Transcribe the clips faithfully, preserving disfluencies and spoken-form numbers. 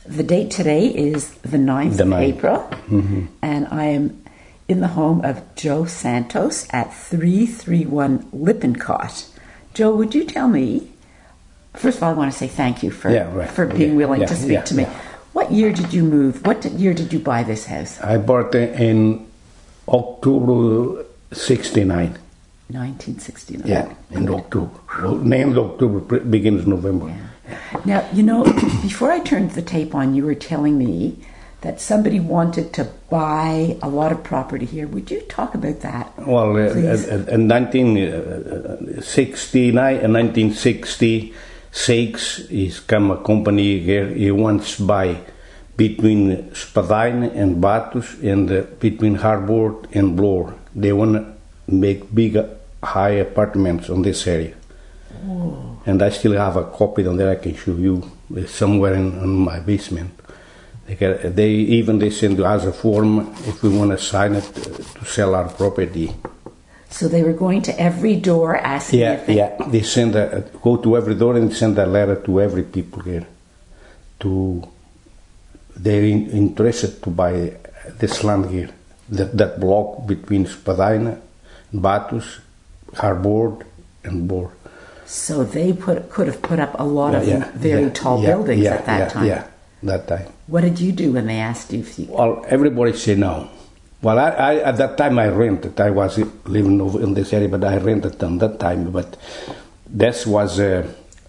The date today is the ninth The of ninth. April, Mm-hmm. and I am in the home of Joe Santos at three thirty-one Lippincott. Joe, would you tell me, first of all, I want to say thank you for, Yeah, right. for being Yeah, willing yeah, to speak yeah, to me. yeah. What year did you move? What did, year did you buy this house? I bought it in October sixty-nine. nineteen sixty-nine. Yeah, in October. Well, named October, pre- begins November. Yeah. Now, you know, before I turned the tape on, you were telling me that somebody wanted to buy a lot of property here. Would you talk about that? Well, uh, Please. uh, in nineteen sixty-nine and nineteen sixty-six, he's come a company here. He wants to buy between Spadina and Batus and uh, between Harbord and Bloor. They want to make big, uh, high apartments on this area. Oh. And I still have a copy on there I can show you. It's somewhere in, in my basement. They, get, they even they send us a form if we want to sign it uh, to sell our property. So they were going to every door asking Yeah, if they... yeah. They send a, go to every door and send a letter to every people here. To they're in, interested to buy this land here, that that block between Spadina, Batus, Harbord, and Bor. So they put could have put up a lot Yeah, of yeah, very yeah, tall yeah, buildings yeah, at that yeah, time. Yeah, that time. What did you do when they asked you if you... Well, everybody say no. Well, I, I at that time I rented. I was living over in this area, but I rented at that time. But this was uh,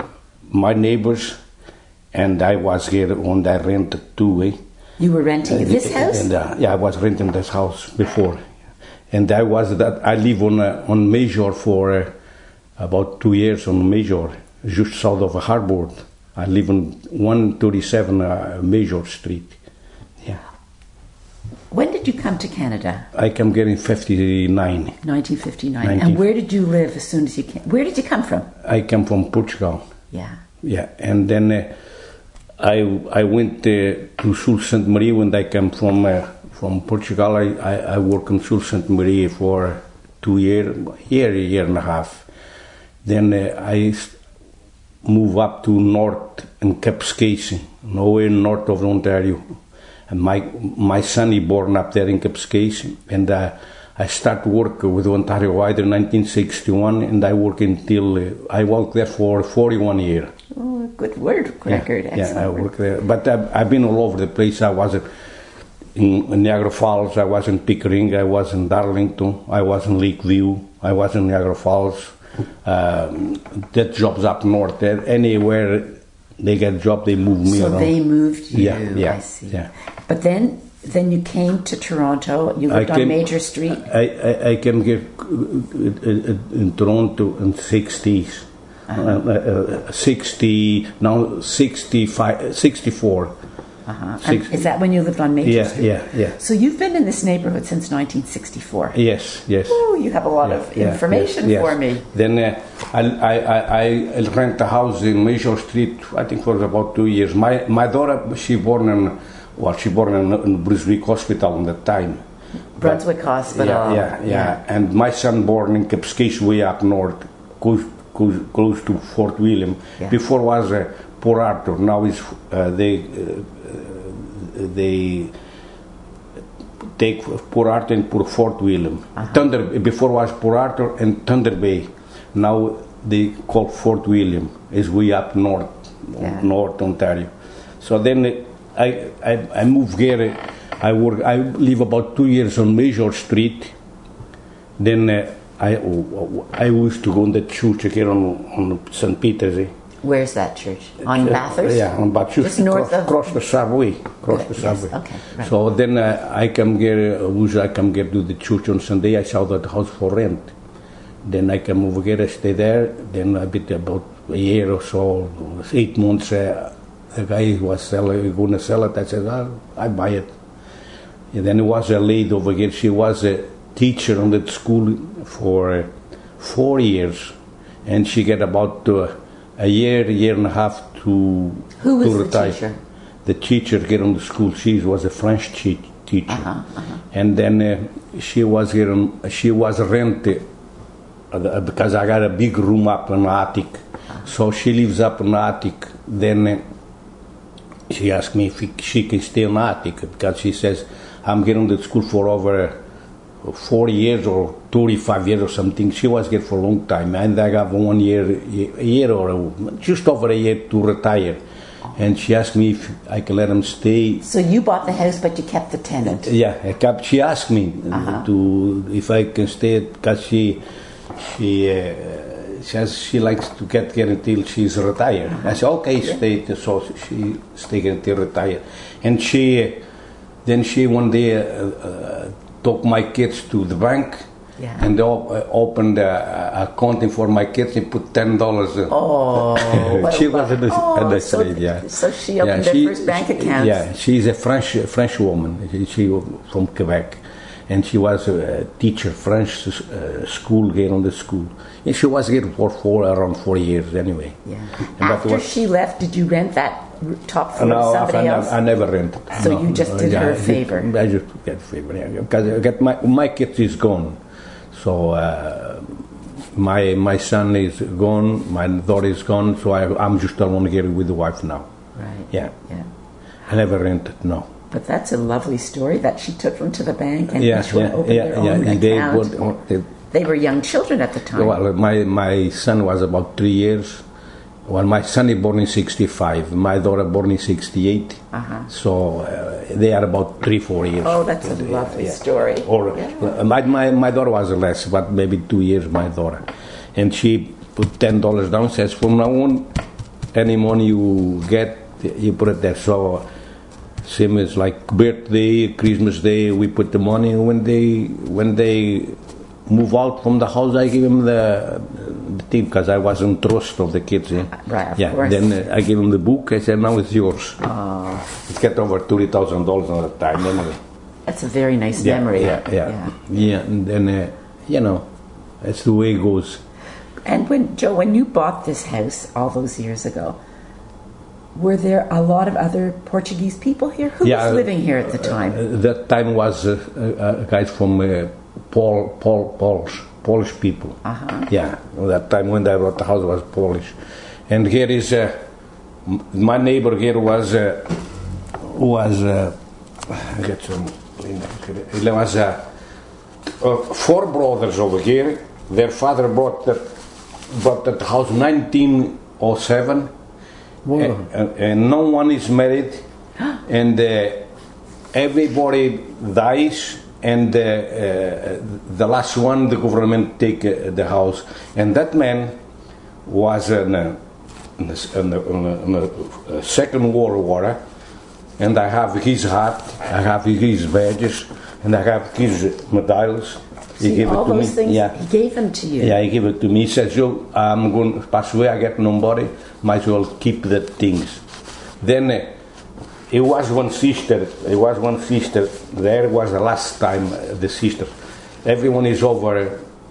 my neighbors, and I was here on that rented too. Eh? You were renting this house? And, uh, yeah, I was renting this house before, and I was that I live on uh, on Major for uh, about two years on Major, just south of Harbord. I live on one thirty-seven uh, Major Street. Yeah. When did you come to Canada? I came here in fifty-nine. nineteen fifty-nine. nineteen And where did you live as soon as you came? Where did you come from? I came from Portugal. Yeah. Yeah, and then uh, I I went uh, to Sault Ste. Marie when I came from uh, from Portugal. I, I, I worked in Sault Ste. Marie for two years, year, year and a half. Then uh, I moved up to north in Kapuskasing, nowhere north of Ontario. And my my son is born up there in Kapuskasing, and uh, I started work with Ontario Wider in nineteen sixty-one, and I worked until uh, I worked there for forty-one years. Oh, good word record. Yeah, Excellent yeah, I word. worked there, but I've, I've been all over the place. I was in, in Niagara Falls, I was in Pickering, I was in Darlington, I was in Lakeview, I was in Niagara Falls. Um, that jobs up north, uh, anywhere they get a job, they move me So around. they moved you. Yeah, yeah, I see. yeah. But then, then you came to Toronto. You lived I on came- Major Street. I, I, I came here uh, in Toronto in sixties, uh, uh, sixty now sixty-five, sixty-four. Uh-huh. Six- And is that when you lived on Major Yeah, Street? yeah, yeah. So you've been in this neighborhood since nineteen sixty-four. Yes, yes. Oh, you have a lot Yeah, of yeah, information yes, yes. for me. Then uh, I, I, I, I rent a house in Major Street, I think for about two years. My my daughter, she born in, well, she born in, in Brunswick Hospital at that time. Brunswick Hospital. Yeah, yeah, yeah. And my son born in Kapuskasing way up north, close, close, close to Fort William. Yeah. Before was uh, Port Arthur. Now is uh, they uh, they take Port Arthur and put Fort William. Uh-huh. Thunder before was Port Arthur and Thunder Bay. Now they call Fort William. Is way up north, Yeah. North Ontario. So then uh, I I, I moved here. I work. I live about two years on Major Street. Then uh, I I used to go in the church here on on Saint Peter's. Eh? Where's that church? On Bathurst? Yeah, on Bathurst. Just north cross, of- cross the subway. Cross the Yes, subway. okay, right. So then uh, I come here. Uh, usually I come here to the church on Sunday. I saw that house for rent. Then I come over here. I stay there. Then I bit about a year or so, eight months. Uh, the guy was selling, going to sell it. I said, oh, I buy it. And then there was a lady over here. She was a teacher on that school for uh, four years, and she get about uh, a year, year and a half to Who was to the retire. teacher? The teacher here on the school. She was a French te- teacher, Uh-huh, uh-huh. and then uh, she was here. On, she was rented uh, because I got a big room up in the attic, so she lives up in the attic. Then. Uh, she asked me if she can stay in the attic because she says, I'm getting to school for over forty years or thirty-five years or something. She was here for a long time, and I have one year, a year or just over a year to retire. And she asked me if I can let them stay. So you bought the house, but you kept the tenant. Yeah, I kept, she asked me Uh-huh. to if I can stay because she she uh, she, has, she likes to get here until she's retired. Uh-huh. I said okay, Yeah. stay. So she stay here until retire. And she then she one day uh, uh, took my kids to the bank. Yeah. And they op- uh, opened uh, accounting for my kids and put ten dollars in. Oh, well, she was a, oh, a so, yeah. so she opened yeah, her first bank account. Yeah, she's a French French woman. She, she from Quebec, and she was a teacher French uh, school here on the school. And she was here for four around four years anyway. Yeah. And After was, she left, did you rent that top floor no, to somebody I, else? I never rented. So no, you just did yeah, her a favor. I just get a favor, yeah, because I get my my kids is gone. So uh, my my son is gone, my daughter is gone, so I, I'm just alone here with the wife now. Right. Yeah. Yeah. I never rented, no. But that's a lovely story that she took them to the bank and Yeah, each one yeah, opened yeah, their own yeah. account. They would, they, They were young children at the time. well, my my son was about three years. Well, my son is born in sixty-five. My daughter born in sixty-eight. Uh-huh. So uh, they are about three, four years. Oh, that's a lovely Yeah. story. Or Yeah. uh, my, my my daughter was less, but maybe two years. My daughter, and she put ten dollars down. Says from now on, any money you get, you put it there. So same as like birthday, Christmas Day, we put the money. When they when they move out from the house, I give them the, the thing because I was in trust of the kids. Eh? Right, of yeah. course. Then uh, I give them the book. I said, now it's yours. Oh, It get over thirty thousand dollars at the time anyway. that's a very nice Yeah, memory. yeah, yeah, yeah. And then uh, you know, that's the way it goes. And when Joe, when you bought this house all those years ago, were there a lot of other Portuguese people here? Who Yeah, was living here at the time? Uh, that time was uh, uh, guys from uh, Paul, Paul, Polish, Polish people. Uh-huh. Yeah, that time when I bought the house was Polish, and here is uh, m- my neighbor here was uh, was uh, I get some. There was uh, uh, four brothers over here. Their father bought that bought that house nineteen oh seven. And, and, and no one is married, and uh, everybody dies, and uh, uh, the last one, the government take uh, the house, and that man was in a, in a, in a, in a, in a Second World War, and I have his hat, I have his badges, and I have his medals. He See, gave all it to those me. things, Yeah. he gave them to you. Yeah, he gave it to me. He says, Joe, I'm going to pass away, I get nobody, might as well keep the things. Then uh, it was one sister, it was one sister, there was the last time, uh, the sister. Everyone is over,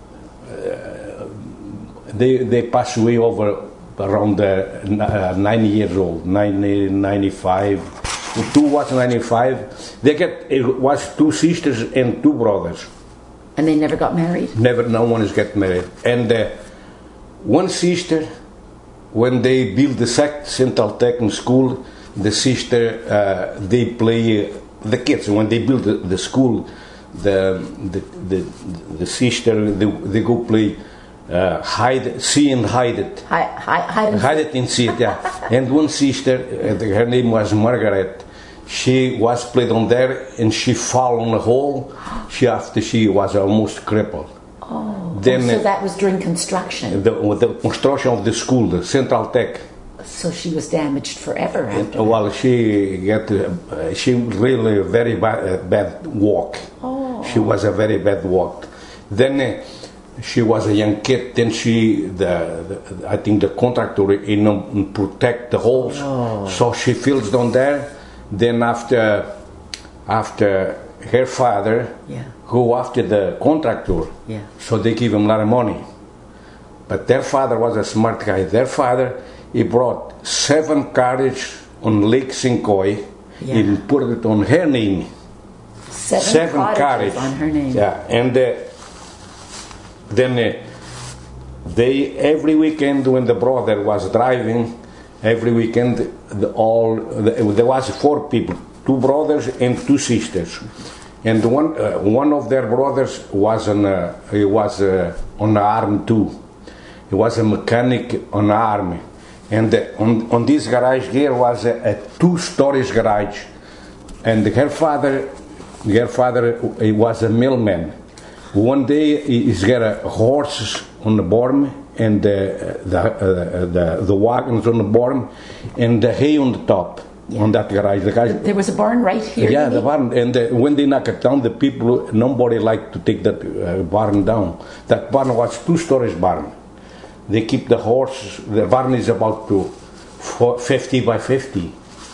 uh, they they pass away over around uh, uh, ninety years old, ninety, ninety-five. Two was ninety-five. They get, it was two sisters and two brothers. And they never got married? Never, no one is get married. And uh, one sister, when they build the Central Technical School, the sister, uh, they play, uh, the kids, when they build the, the school, the, the, the, the sister, they, they go play uh, hide, see and hide it. Hi, hi, hide and Hide it and see it, yeah. And one sister, uh, her name was Margaret, she was played on there and she fell on a hole. She after she was almost crippled. Oh, Then, oh, so uh, that was during construction. The, with the construction of the school, the Central Tech. So she was damaged forever after that. Well, she got uh, she really very bad, uh, bad walk. Oh. She was a very bad walk. Then uh, she was a young kid. Then she, the, the I think the contractor, you know, protect the holes. Oh. So she fills down there. Then after, after her father, Yeah. go after the contractor. Yeah. So they give him a lot of money. But their father was a smart guy. Their father, he brought seven carriages on Lake Sinkoy. Yeah. He put it on her name. Seven, Seven cottages carriages on her name. Yeah, and uh, then uh, they every weekend when the brother was driving, every weekend, the, all the, there was four people, two brothers and two sisters, and one uh, one of their brothers was on uh, he was uh, on the army too. He was a mechanic on the army, and uh, on on this garage here was a, a two stories garage, and her father, her father he was a millman. One day he's got a horses on the bottom, and the the, uh, the the wagons on the bottom, and the hay on the top. Yeah. On that garage, the guys. There was a barn right here. Yeah, the barn, and the, when they knock it down, the people, nobody liked to take that uh, barn down. That barn was two stories barn. They keep the horses. The barn is about to fifty by fifty.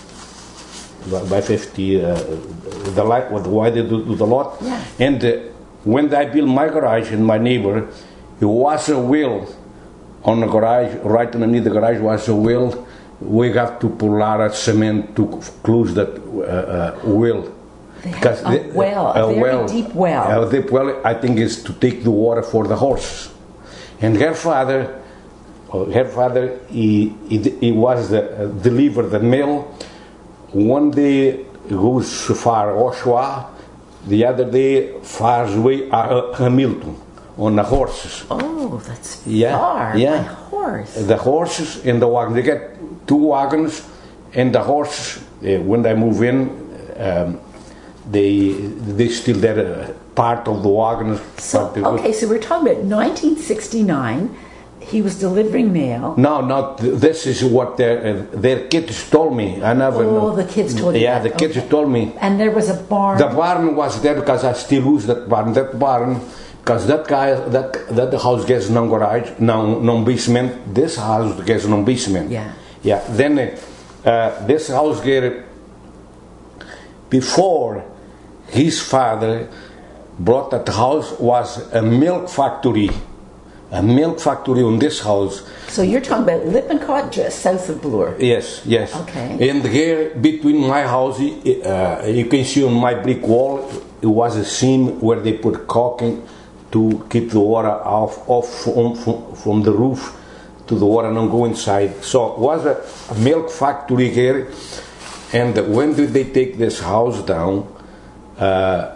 By fifty, uh, the light, why they do, do the lot. Yeah. And uh, when I built my garage in my neighbor, it was a wheel on the garage. Right underneath the garage was a wheel. We have to pull out of cement to close that uh, uh, well. They have a the, well, a, a very well, deep well. A deep well, I think, is to take the water for the horses. And her father, her father, he he, he was the, uh, delivered the mail. One day goes far Oshawa, the other day far away uh, Hamilton on the horses. Oh, that's yeah, far. Yeah, by horse. The horses and the wagon. They get two wagons, and the horses, uh, when they move in, um, they they still there uh, part of the wagons. So okay, so we're talking about nineteen sixty-nine. He was delivering mail. No, not this is what their uh, their kids told me. I never. Oh, know. the kids told you. Yeah, that. the kids okay. told me. And there was a barn. The barn was there because I still use that barn. That barn. Because that guy, that that house gets no garage, no no basement. This house gets no basement. Yeah. Yeah. Then uh, this house get before his father brought that house was a milk factory, a milk factory on this house. So you're talking about Lippincott, just south of Bloor. Yes, yes. Okay. And here between my house, uh, you can see on my brick wall, it was a seam where they put caulking to keep the water off, off from, from, from the roof to the water and go inside. So it was a, a milk factory here. And when did they take this house down? Uh,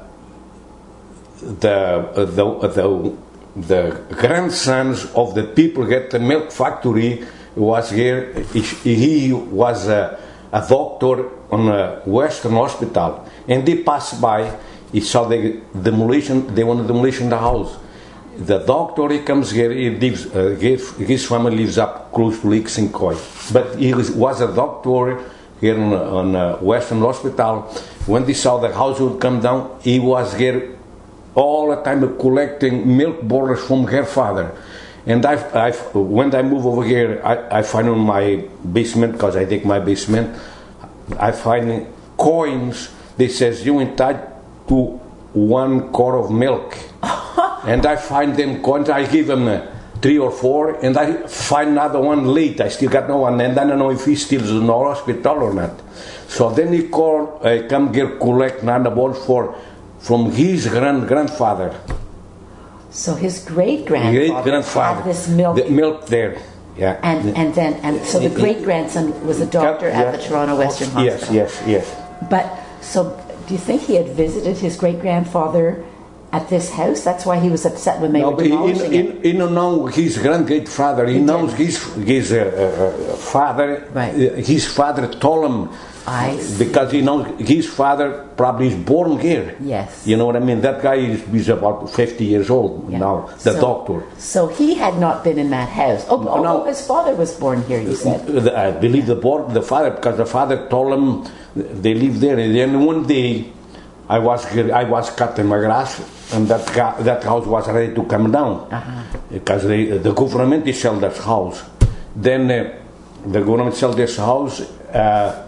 the, the the the grandsons of the people get the milk factory was here. He, he was a, a doctor on a Western hospital, and they passed by. He saw the demolition. They want to demolition the house. The doctor, he comes here. He lives. Uh, his, his family lives up close to Lake Saint Croix. But he was, was a doctor here on, on uh, Western Hospital. When they saw the house would come down, he was here all the time collecting milk bottles from her father. And I, I, when I move over here, I, I find on my basement, because I take my basement, I find coins. They says you entitled to one quart of milk. And I find them coins. I give them uh, three or four, and I find another one late. I still got no one, and I don't know if he's still in the hospital or not. So then he called, uh, come here collect another ball for from his grand grandfather. So his great grandfather great grandfather had this milk, the milk there, yeah. And and then and so the great grandson was a doctor yeah. at the Toronto Western Hospital. Yes, yes, yes. But so, do you think he had visited his great grandfather at this house? That's why he was upset when they no, were demolishing he, it. He, he don't know his grand great father. He, he knows did. his his uh, uh, father. Right. Uh, his father told him. I see. Because he knows his father probably is born here. Yes. You know what I mean? That guy is, is about fifty years old yeah. now, the so, doctor. So he had not been in that house. Oh, no, although his father was born here, you said. I believe the, born, the father, because the father told him they live there. And then one day, I was I was cutting my grass, and that guy, that house was ready to come down. Uh-huh. Because they, the government is sell that house. Then uh, the government sell this house. Uh,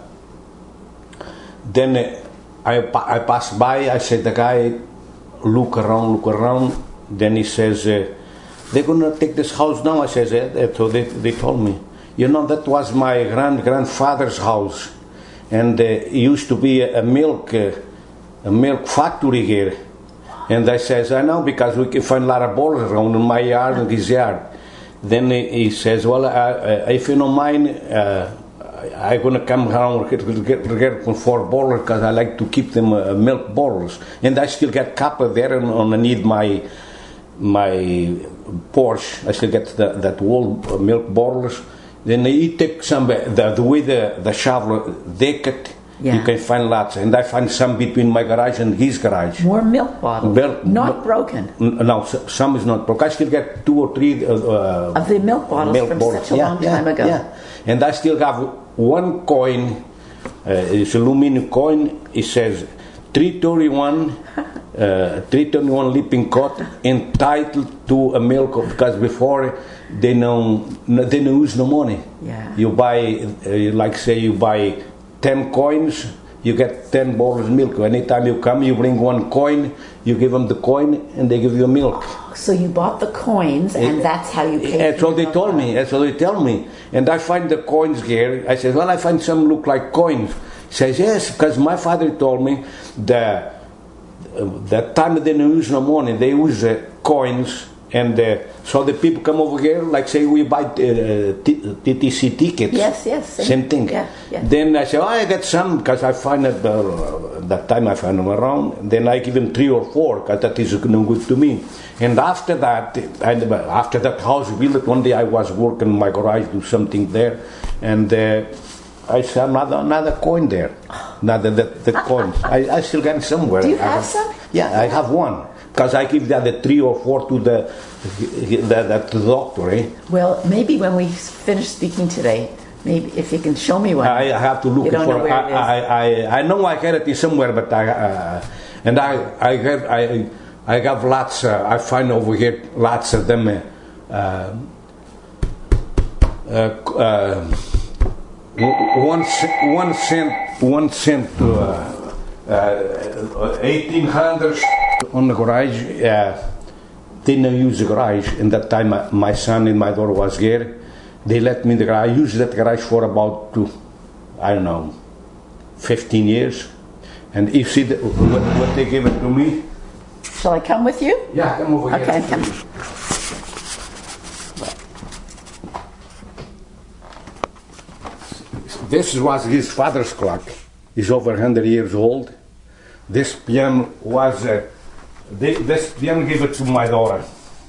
Then uh, I, I passed by, I said, the guy, look around, look around. Then he says, uh, they're going to take this house now. I says, eh? So they, they told me, you know, that was my grand grandfather's house. And uh, it used to be a, a milk uh, a milk factory here. And I says, I know, because we can find a lot of bottles around in my yard and his yard. Then he, he says, well, uh, uh, if you don't mind, uh, I'm gonna come around get get, get four bottles because I like to keep them uh, milk bottles, and I still get copper there and underneath my my Porsche. I still get the, that old milk bottles. Then he take some the, the way the the shovel deck it. Yeah. You can find lots, and I find some between my garage and his garage. More milk bottles, milk, not m- broken. No, some is not broken. I still get two or three uh, uh, of the milk bottles milk from bottles. such a yeah, long yeah, time ago. Yeah. And I still have one coin. Uh, it's an aluminum coin. It says three thirty-one, uh, three thirty-one Leaping Cod, entitled to a milk because before they know they don't use no money. Yeah. You buy, uh, like say you buy ten coins, you get ten bottles of milk. Anytime you come, you bring one coin, you give them the coin, and they give you milk. So you bought the coins, and it, that's how you paid. That's what they told me. That's what they tell me. And I find the coins here. I said, well, I find some look like coins. He says, yes, because my father told me that uh, that time they didn't use no money. They use uh, coins. And uh, so the people come over here, like say we buy uh, T T C tickets. Yes, yes. Same, same thing. Yeah, yeah. Then I say, oh, I got some, because I find that uh, that time I find them around. Then I give them three or four, because that is no good to me. And after that, and after that house built, one day I was working in my garage, do something there, and uh, I saw another another coin there. Another the, the coin. I, I still got it somewhere. Do you I have, have some? Yeah, I have one. Because I give the other three or four to the, the, the, the doctor, eh? Well, maybe when we finish speaking today, maybe if you can show me one. I, I have to look you don't for know where I, it is. I, I, I know I had it somewhere, but I uh, and I I have I I have lots. Uh, I find over here lots of them. Uh, uh, uh, one one cent one cent to uh, uh, eighteen hundreds. On the garage, uh, didn't use the garage. In that time, my, my son and my daughter was here. They let me in the garage. I used that garage for about, two, I don't know, fifteen years. And you see the, what, what they gave it to me. Shall I come with you? Yeah, come over okay, here. Come. This was his father's clock. He's over one hundred years old. This piano was... Uh, They, this piano gave it to my daughter.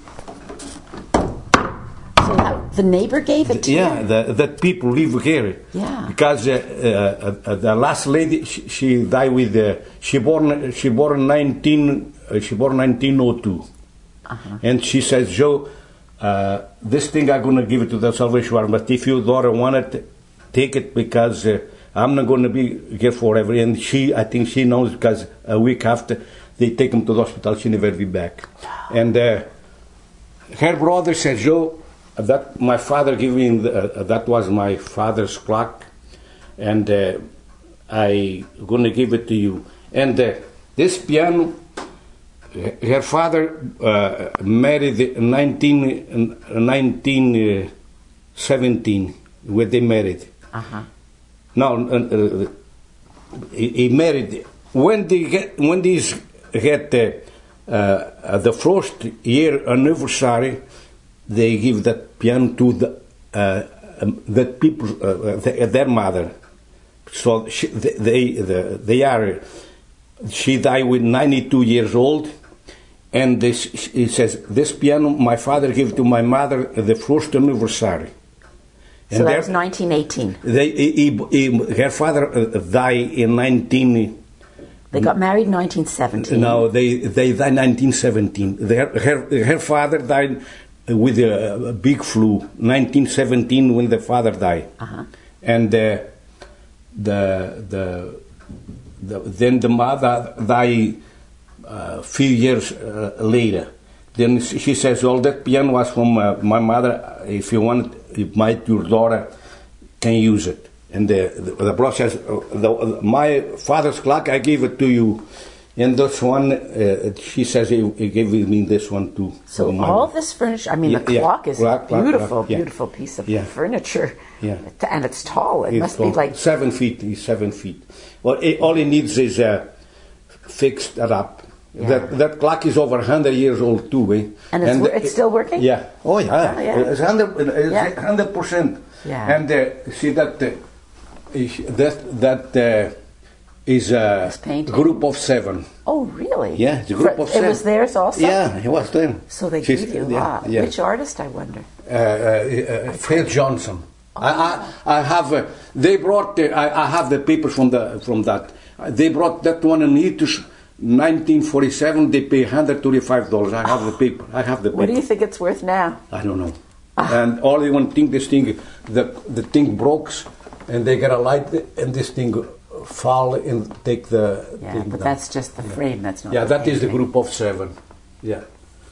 So that, the neighbor gave it to yeah, you? Yeah, that people live here. Yeah. Because uh, uh, uh, the last lady, she, she died with, uh, she born, she born nineteen, uh, she born nineteen oh two. Uh-huh. And she says, Joe, uh, this thing I'm going to give it to the Salvation Army, but if your daughter want it, take it because uh, I'm not going to be here forever. And she, I think she knows because a week after, they take him to the hospital, she never be back. And uh, her brother said, Joe, that my father gave me, the, uh, that was my father's clock, and uh, I gonna give it to you. And uh, this piano, her father uh, married in nineteen, nineteen seventeen, when they married. Uh-huh. Now, uh, uh, he, he married, when they get, when these get uh, uh, the first year anniversary, they give that piano to the uh, um, that people, uh, the, their mother. So she, they, they, they are. She died with ninety-two years old, and this, he says, this piano my father gave to my mother the first anniversary. And so that was nineteen eighteen. They, he, he, her father died in nineteen. They got married in nineteen seventeen. No, they they died in nineteen seventeen. Their, her her father died with a, a big flu, nineteen seventeen, when the father died. Uh-huh. And uh, the, the the then the mother died a uh, few years uh, later. Then she says, "All that piano was from uh, my mother. If you want, it might your daughter can use it." And the, the, the brother says, the, my father's clock, I gave it to you. And this one, uh, she says, he, he gave me this one too. So all mother. This furniture, I mean, yeah, the clock yeah, is clock, a beautiful, clock, yeah. beautiful piece of yeah. furniture. Yeah. And it's tall. It it's must tall. be like... Seven feet, he's seven feet. Well, it, all he needs is uh, fixed it up. Yeah. That that clock is over one hundred years old too, eh? And it's, and it's still working? Yeah. Oh, yeah. Oh, yeah. It's one hundred percent. It's yeah. one hundred percent. Yeah. And uh, see that... Uh, that that uh, is a group of seven. Oh, really? Yeah, it's a group For, of seven. It was theirs also? Yeah, it was there. So they She's, gave you a yeah, lot. yeah. Which artist, I wonder? Uh, uh, uh, Fred Johnson. Oh. I, I I have uh, they brought the, I, I have the papers from the from that. They brought that one in here to nineteen forty-seven. They pay one hundred thirty-five dollars. I have the paper. I have the paper. What do you think it's worth now? I don't know. Ah. And all they want think this thing the the thing broke, and they get a light and this thing fall and take the. Yeah, thing but down. that's just the frame. That's not. Yeah, the that is the painting. group of seven. Yeah.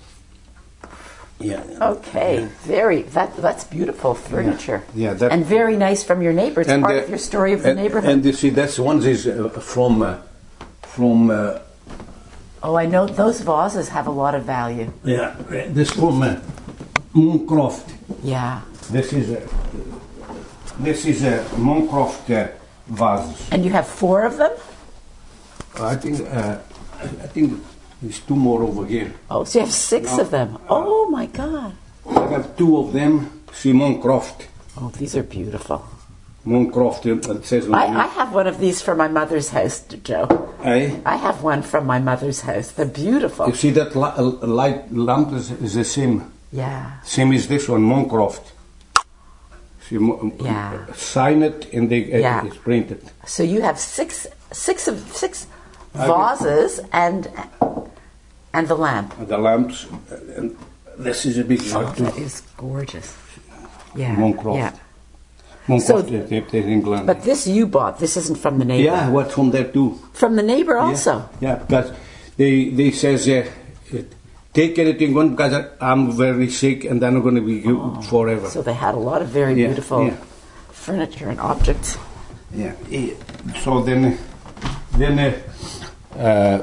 Yeah. Okay, yeah. very. That that's beautiful furniture. Yeah, yeah that, and very nice from your neighbor. It's and part the, of your story of the and, neighborhood. And you see, that's one is uh, from uh, from. Uh, oh, I know those vases have a lot of value. Yeah, this from uh, Mooncroft. Yeah. This is a this is a Mooncroft uh, vase. And you have four of them. I think uh, I think. There's two more over here. Oh, so you have six no, of them. Uh, oh, my God. I have two of them. See, Mooncroft. Oh, these are beautiful. Mooncroft, it says on I, I have one of these from my mother's house, Joe. Eh? I have one from my mother's house. They're beautiful. You see that li- light lamp is, is the same. Yeah. Same as this one, Mooncroft. See, mo- yeah. Sign it and they, uh, yeah. it's printed. So you have six, six of six vases and and the lamp. The lamps. And this is a big Oh, one. that is gorgeous. Yeah. Mooncroft. Yeah. Mooncroft, So, is in England. But this you bought. This isn't from the neighbor. Yeah, what's from there too. From the neighbor also. Yeah, yeah, because they they says uh, take anything on because I'm very sick and then I'm going to be oh. forever. So they had a lot of very yeah, beautiful yeah. furniture and objects. Yeah. So then then. Uh, uh,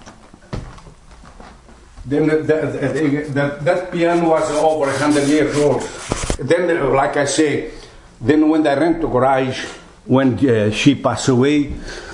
Then the, the, the, the, that piano was over one hundred years old. Then, uh, like I say, then when I rent the garage, when uh, she passed away,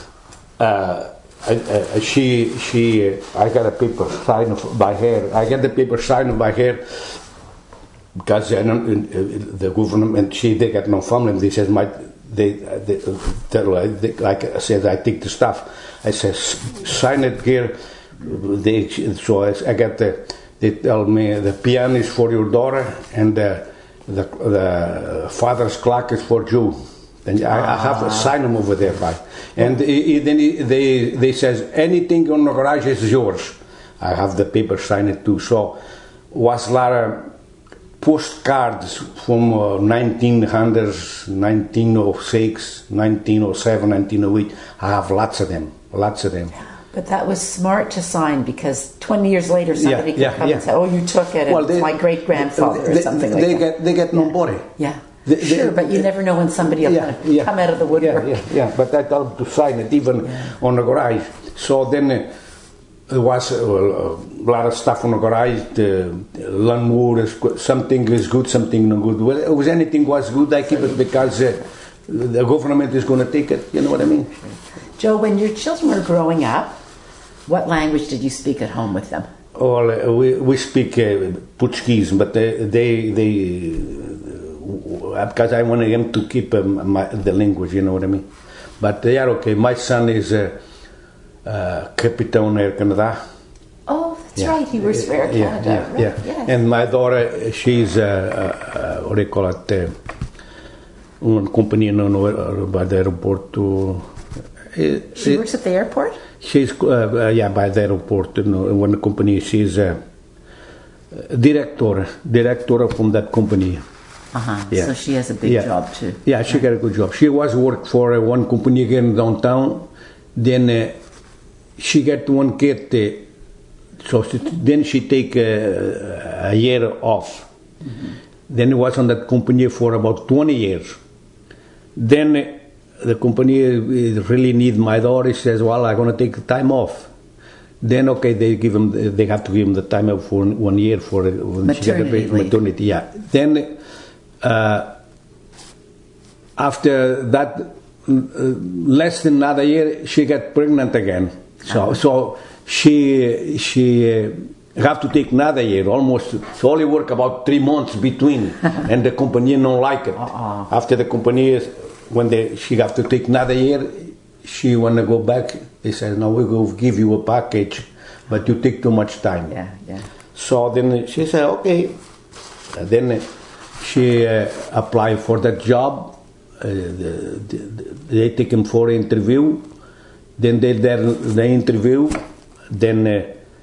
uh, I, uh, she she uh, I got a paper signed by her. I got the paper signed by her because uh, the government she they got no family. They says my they, they, they like I said I take the stuff. I says sign it here. They, so I, I got the, they tell me the piano is for your daughter and the, the, the father's clock is for you. And I, I have to sign them over there, by. And he, he, then he, they they says anything on the garage is yours. I have the paper signed too. So was a lot of postcards from uh, nineteen hundreds, nineteen oh six, nineteen oh seven, nineteen oh eight. I have lots of them, lots of them. But that was smart to sign because twenty years later somebody yeah, could yeah, come yeah. and say, "Oh, you took it." And well, they, it's my great grandfather they, or something they, like they that. Get, they get nobody. Yeah, they, they, sure, but you never know when somebody will yeah, kind of yeah, come out of the woodwork. Yeah, yeah, yeah. But I told them to sign it even yeah. on the garage. So then uh, there was uh, a lot of stuff on the garage. The lawnmower is good. Something is good, something not good. Well, it was anything was good. I keep it because uh, the government is going to take it. You know what I mean? Joe, when your children were growing up, what language did you speak at home with them? Well, uh, we we speak uh, Portuguese, but they they, they uh, because I want them to keep um, my, the language. You know what I mean? But they are okay. My son is a uh, uh, Capitão Air Canada. Oh, that's yeah. right. He works for Air yeah, Canada. Yeah, right? yeah. Yes. And my daughter, she's uh, uh, what do you call it? Uh, uma companhia no, no, by the airport. To, uh, she works at the airport? She's uh, uh, yeah by the airport. You know, one company. She's a uh, director, director from that company. Uh-huh. Yeah. So she has a big yeah. job too. Yeah, she got a good job. She was work for uh, one company here in downtown. Then uh, she got one kid. Uh, so she, then she take uh, a year off. Mm-hmm. Then it was on that company for about twenty years. Then uh, the company really need my daughter. She says, "Well, I'm going to take time off." Then okay, they give him. They have to give him the time off for one year for when maternity she got a baby, maternity. Yeah. Then uh, after that, uh, less than another year, she got pregnant again. So uh-huh. so she she. Uh, have to take another year, almost. So only work about three months between, and the company don't like it. Uh-uh. After the company when they, she have to take another year, she want to go back. They said, no, we will give you a package, but you take too much time. Yeah, yeah. So then she said, okay. And then she uh, applied for that job. Uh, the, the, they take him for interview. Then they did the interview. Then uh,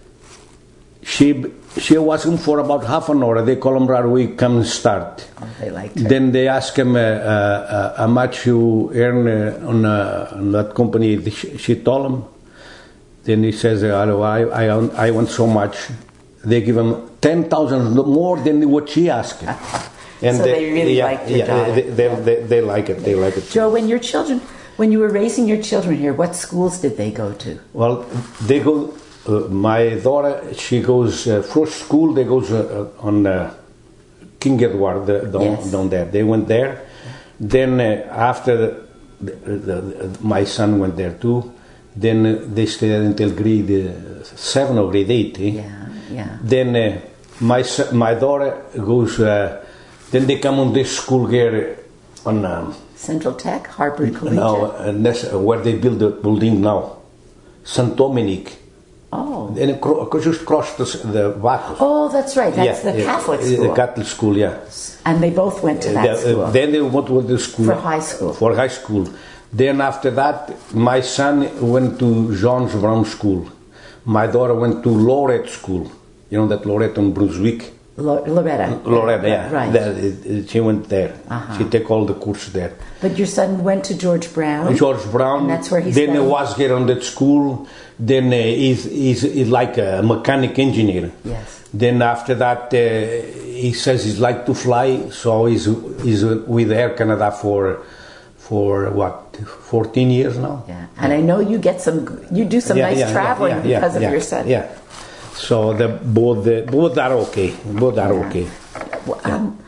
she she was him for about half an hour. They call him right away, come and start. Oh, they liked her. Then they ask him uh, uh, how much you earn uh, on, uh, on that company. She, she told him. Then he says, I, I, I want so much. They give him ten thousand more than what she asked him. And so they, they really yeah, liked your yeah, daughter. They, they, they, they like it. They like it. Joe, when your children, when you were raising your children here, what schools did they go to? Well, they go. Uh, my daughter, she goes uh, first school. They goes uh, on uh, King Edward the, the, Yes. down there. They went there. Then uh, after the, the, the, my son went there too. Then uh, they stayed until grade uh, seven or grade eight. Eh? Yeah, yeah. Then uh, my son, my daughter goes. Uh, then they come on this school here on um, Central Tech, Harvard Collegiate. now uh, that's, uh, where they build the building now, Saint Dominic. Oh. And it cro- just crossed the, the Vacos. Oh, that's right. That's yeah, the yeah, Catholic school. The Catholic school, yeah. And they both went to that Uh, school. Then they went to the school For high school. For high school. Then after that, my son went to John's Brown School. My daughter went to Lorette School. You know that Lorette on Brunswick. Lo- Loretta. Loretta, yeah. Right. That, she went there. Uh-huh. She took all the courses there. But your son went to George Brown. George Brown. And that's where he Then he studied? was here on that school. Then uh, he's, he's, he's like a mechanic engineer. Yes. Then after that, uh, he says he's like to fly. So he's, he's with Air Canada for, for what, fourteen years now? Yeah. And I know you get some, you do some Yeah, nice yeah, traveling yeah, yeah, because yeah, of your son. Yeah. So the, both, the, both are okay. Both are okay. Well, um,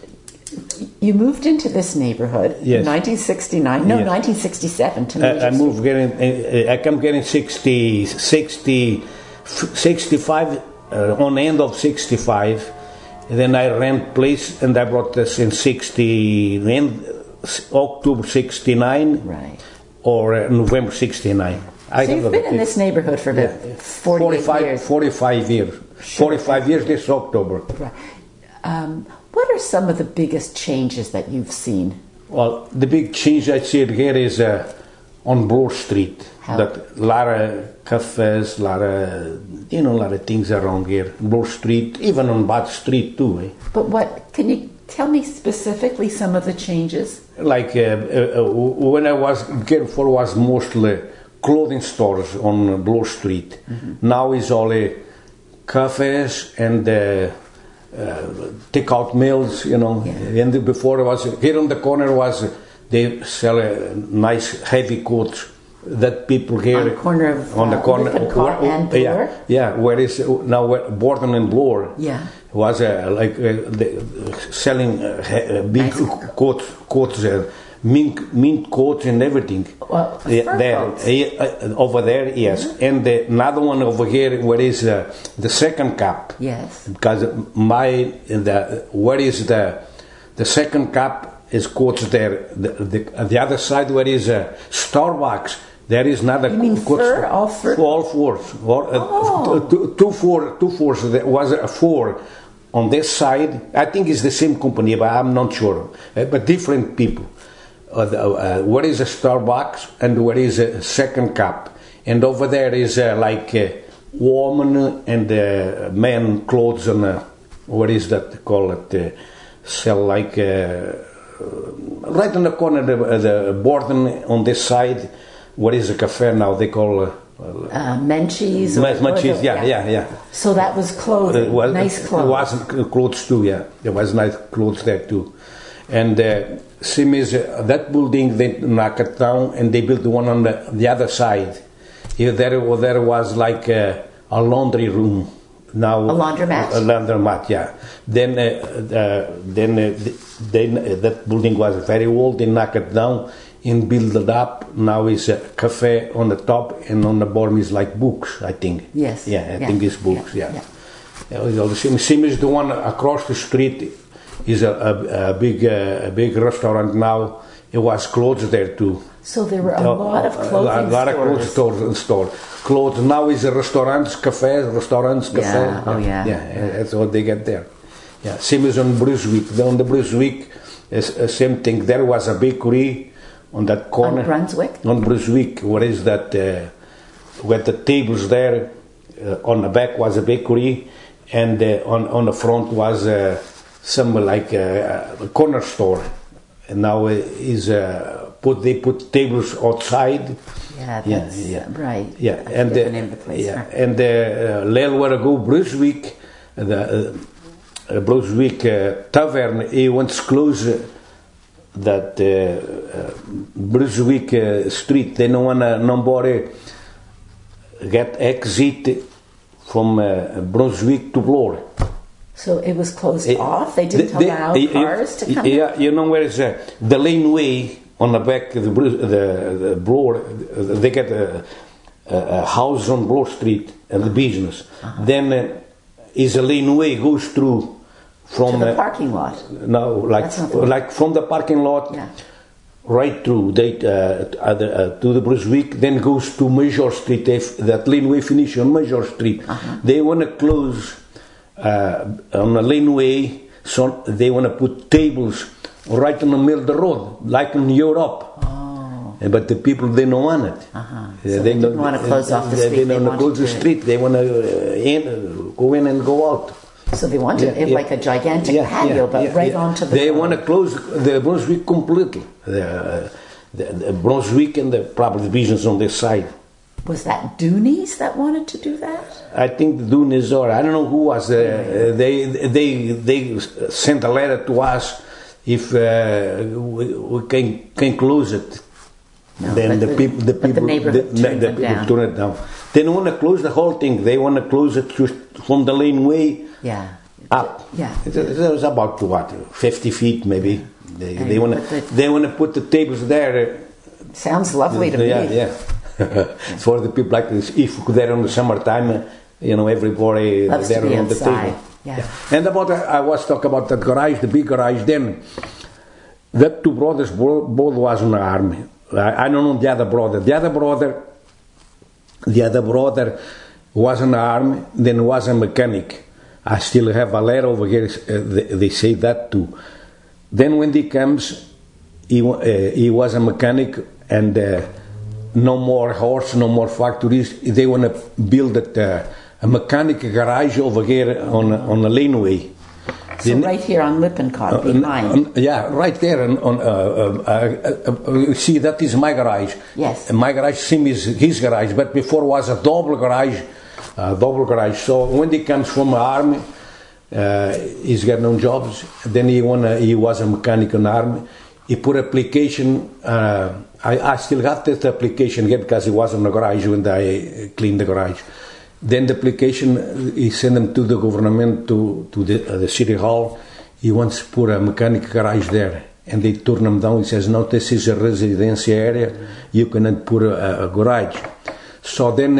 you moved into this neighborhood Yes. in nineteen sixty-nine. No, Yes. nineteen sixty-seven. To I, I moved getting, I come getting sixty, sixty, sixty-five, uh, on the end of sixty-five. And then I rent place and I brought this in sixty, end, October sixty-nine. Right. Or uh, November sixty-nine. I So you've been in this neighborhood for about yeah, forty-eight forty-five, years. forty-five years. Sure. forty-five years this October. Right. Um, what are some of the biggest changes that you've seen? Well, the big change I see here is uh, on Bloor Street. How? That a lot of cafes, a lot of, you know, a lot of things around here. Bloor Street, even on Bath Street too. Eh? But what, can you tell me specifically some of the changes? Like uh, uh, when I was here before was mostly clothing stores on Bloor Street. Mm-hmm. Now it's all uh, cafes and uh, uh, take-out meals, you know. Yeah. And before it was here on the corner was they sell a nice heavy coats that people here On the corner of on the uh, corner Lippincott where- and Bloor? yeah, yeah. Where is now where Borden and Bloor? Yeah. Was uh, like uh, the, selling uh, he- big Nice. coats, coats, uh, mint, mint coats and everything. Well, fur there, coats. uh, over there, yes, Mm-hmm. and the, another one over here, where is uh, the second cap? Yes. Because my the where is the the second cap is coats there. The the, the other side where is uh, Starbucks. There is another. You mean coats- fur? All fur? All fours. All, uh, Oh. two, two four, two fours. There was a four on this side. I think it's the same company, but I'm not sure. Uh, but different people. Uh, the, uh, where is a Starbucks and where is a second cap? And over there is uh, like uh, woman and uh, man clothes and uh, what is that called? It? Uh, sell like uh, right in the corner the, uh, the Borden on this side. What is a cafe now? They call. Uh, Uh, Menchie's? or- Menchie's, or- yeah, yeah, yeah. So that was clothing, It was, nice clothes. It was clothes too, yeah. There was nice clothes there too. And uh, same as uh, that building, they knocked it down and they built one on the, the other side. Here, there, there was like a, a laundry room. Now A laundromat? A laundromat, yeah. Then, uh, uh, then, uh, then uh, that building was very old. They knocked it down and built it up. Now it's a cafe on the top, and on the bottom is like books, I think. Yes. Yeah, I Yeah. think it's books. Yeah. Yeah. Yeah, it's all the same. Same as the one across the street is a, a, a big uh, a big restaurant now. it was clothes there too. So there were a uh, lot of clothing stores. A lot of clothes stores and stores. Clothes now is a restaurants, cafes, restaurants, cafes. Yeah. Oh yeah. Yeah, that's what they get there. Yeah, same as on Brunswick. On the Brunswick, is uh, same thing. There was a bakery on that corner. On Brunswick. On Brunswick, where is that? Uh, with the tables there. Uh, on the back was a bakery, and uh, on on the front was uh, some like a, a corner store. And now is uh, put they put tables outside. Yeah, that's yeah, yeah. right. Yeah, and the, name of the place, yeah, huh? and the uh, little while ago, Brunswick, the uh, Brunswick uh, tavern, he wants to close uh, that uh, uh, Brunswick uh, street. They don't want nobody get exit from uh, Brunswick to Bloor. So it was closed it, off? They didn't they, allow they, cars to come Yeah, in? You know where is uh, the laneway on the back of the, the, the Bloor, they get a, a, a house on Bloor Street and the business. Uh-huh. Then uh, is a laneway goes through from... To the uh, parking lot? No, like, like from the parking lot... Yeah. Right through they, uh, uh, to the Brunswick, then goes to Major Street. If that laneway finish on Major Street, uh-huh. They want to close uh, on the laneway, so they want to put tables right in the middle of the road, like in Europe. Oh. But the people, they don't want it. Uh-huh. So they, they didn't want to close off the street. They don't want to close the street. They want to uh, in, go in and go out. So they wanted yeah, it yeah. like a gigantic yeah, patio, yeah, but yeah, right yeah. onto the... They road. Want to close the Brunswick completely. The, uh, the, the Brunswick and the property business on this side. Was that Dooney's that wanted to do that? I think the Dooney's or I don't know who was. Uh, they they they sent a letter to us if uh, we, we can can close it. No, then the, the people the people the neighborhood the, the people down. turn it down. They don't want to close the whole thing. They want to close it just from the laneway yeah. up. Yeah, it, it was about what fifty feet maybe. They and they want to they want to put the tables there. Sounds lovely to yeah, me. Yeah, yeah. For the people like this, if they're in the summertime, you know, everybody loves there to be on the inside. table. Yeah. yeah. And about uh, I was talking about that garage, the big garage. Then that two brothers both, both was in the army. I, I don't know the other brother. The other brother, the other brother was in the army. Then was a mechanic. I still have a letter over here. Uh, they, they say that too. Then when he comes, he uh, he was a mechanic and. Uh, No more horse, no more factories. They want to build it, uh, a mechanic garage over here on on a laneway. So they, right here on Lippincott, uh, behind. On, yeah, right there. On, on uh, uh, uh, uh, see, that is my garage. Yes. My garage, same is his garage, but before was a double garage, a double garage. So when he comes from the army, uh, he's got no jobs. Then he wanna, he was a mechanic in the army. He put application. Uh, I, I still got that application here because it was in the garage when I cleaned the garage. Then the application, he sent them to the government, to, to the, uh, the city hall. He wants to put a mechanic garage there. And they turn him down. He says, no, this is a residential area. You cannot put a, a garage. So then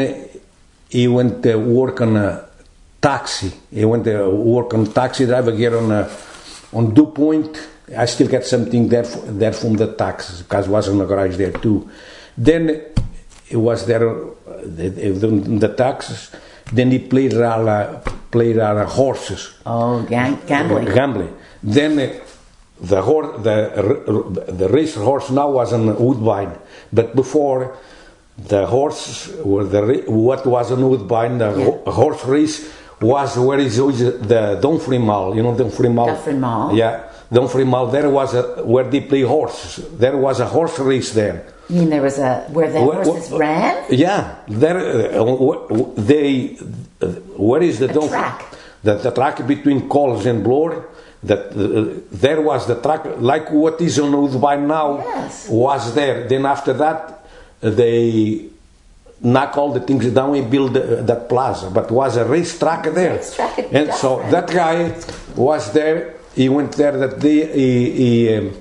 he went to work on a taxi. He went to work on taxi driver here on, a, on Dew Point. I still get something there, there from the taxes because it was in the garage there too. Then it was there, the, the, the taxes. Then he played around, uh, played around uh, horses. Oh, gang- gambling. Gambling. Then uh, the horse, the the race horse now was in Woodbine, but before the horses were the what was in Woodbine, the yeah. horse race was where is the Dumfries Mall. You know Dumfries Mall. Dumfries Mall. Yeah. Dumfries Mall, there was a, where they play horses. There was a horse race there. You mean there was a, where the where, horses where, ran? Yeah. There, uh, they, uh, where is the a track? The, the track between Coles and Bloor. That uh, there was the track, like what is on Woodbine now, yes. was there. Then after that, uh, they knock all the things down and build uh, that plaza. But was a race track there. Race track and different. So that guy was there. He went there that day. He he, um,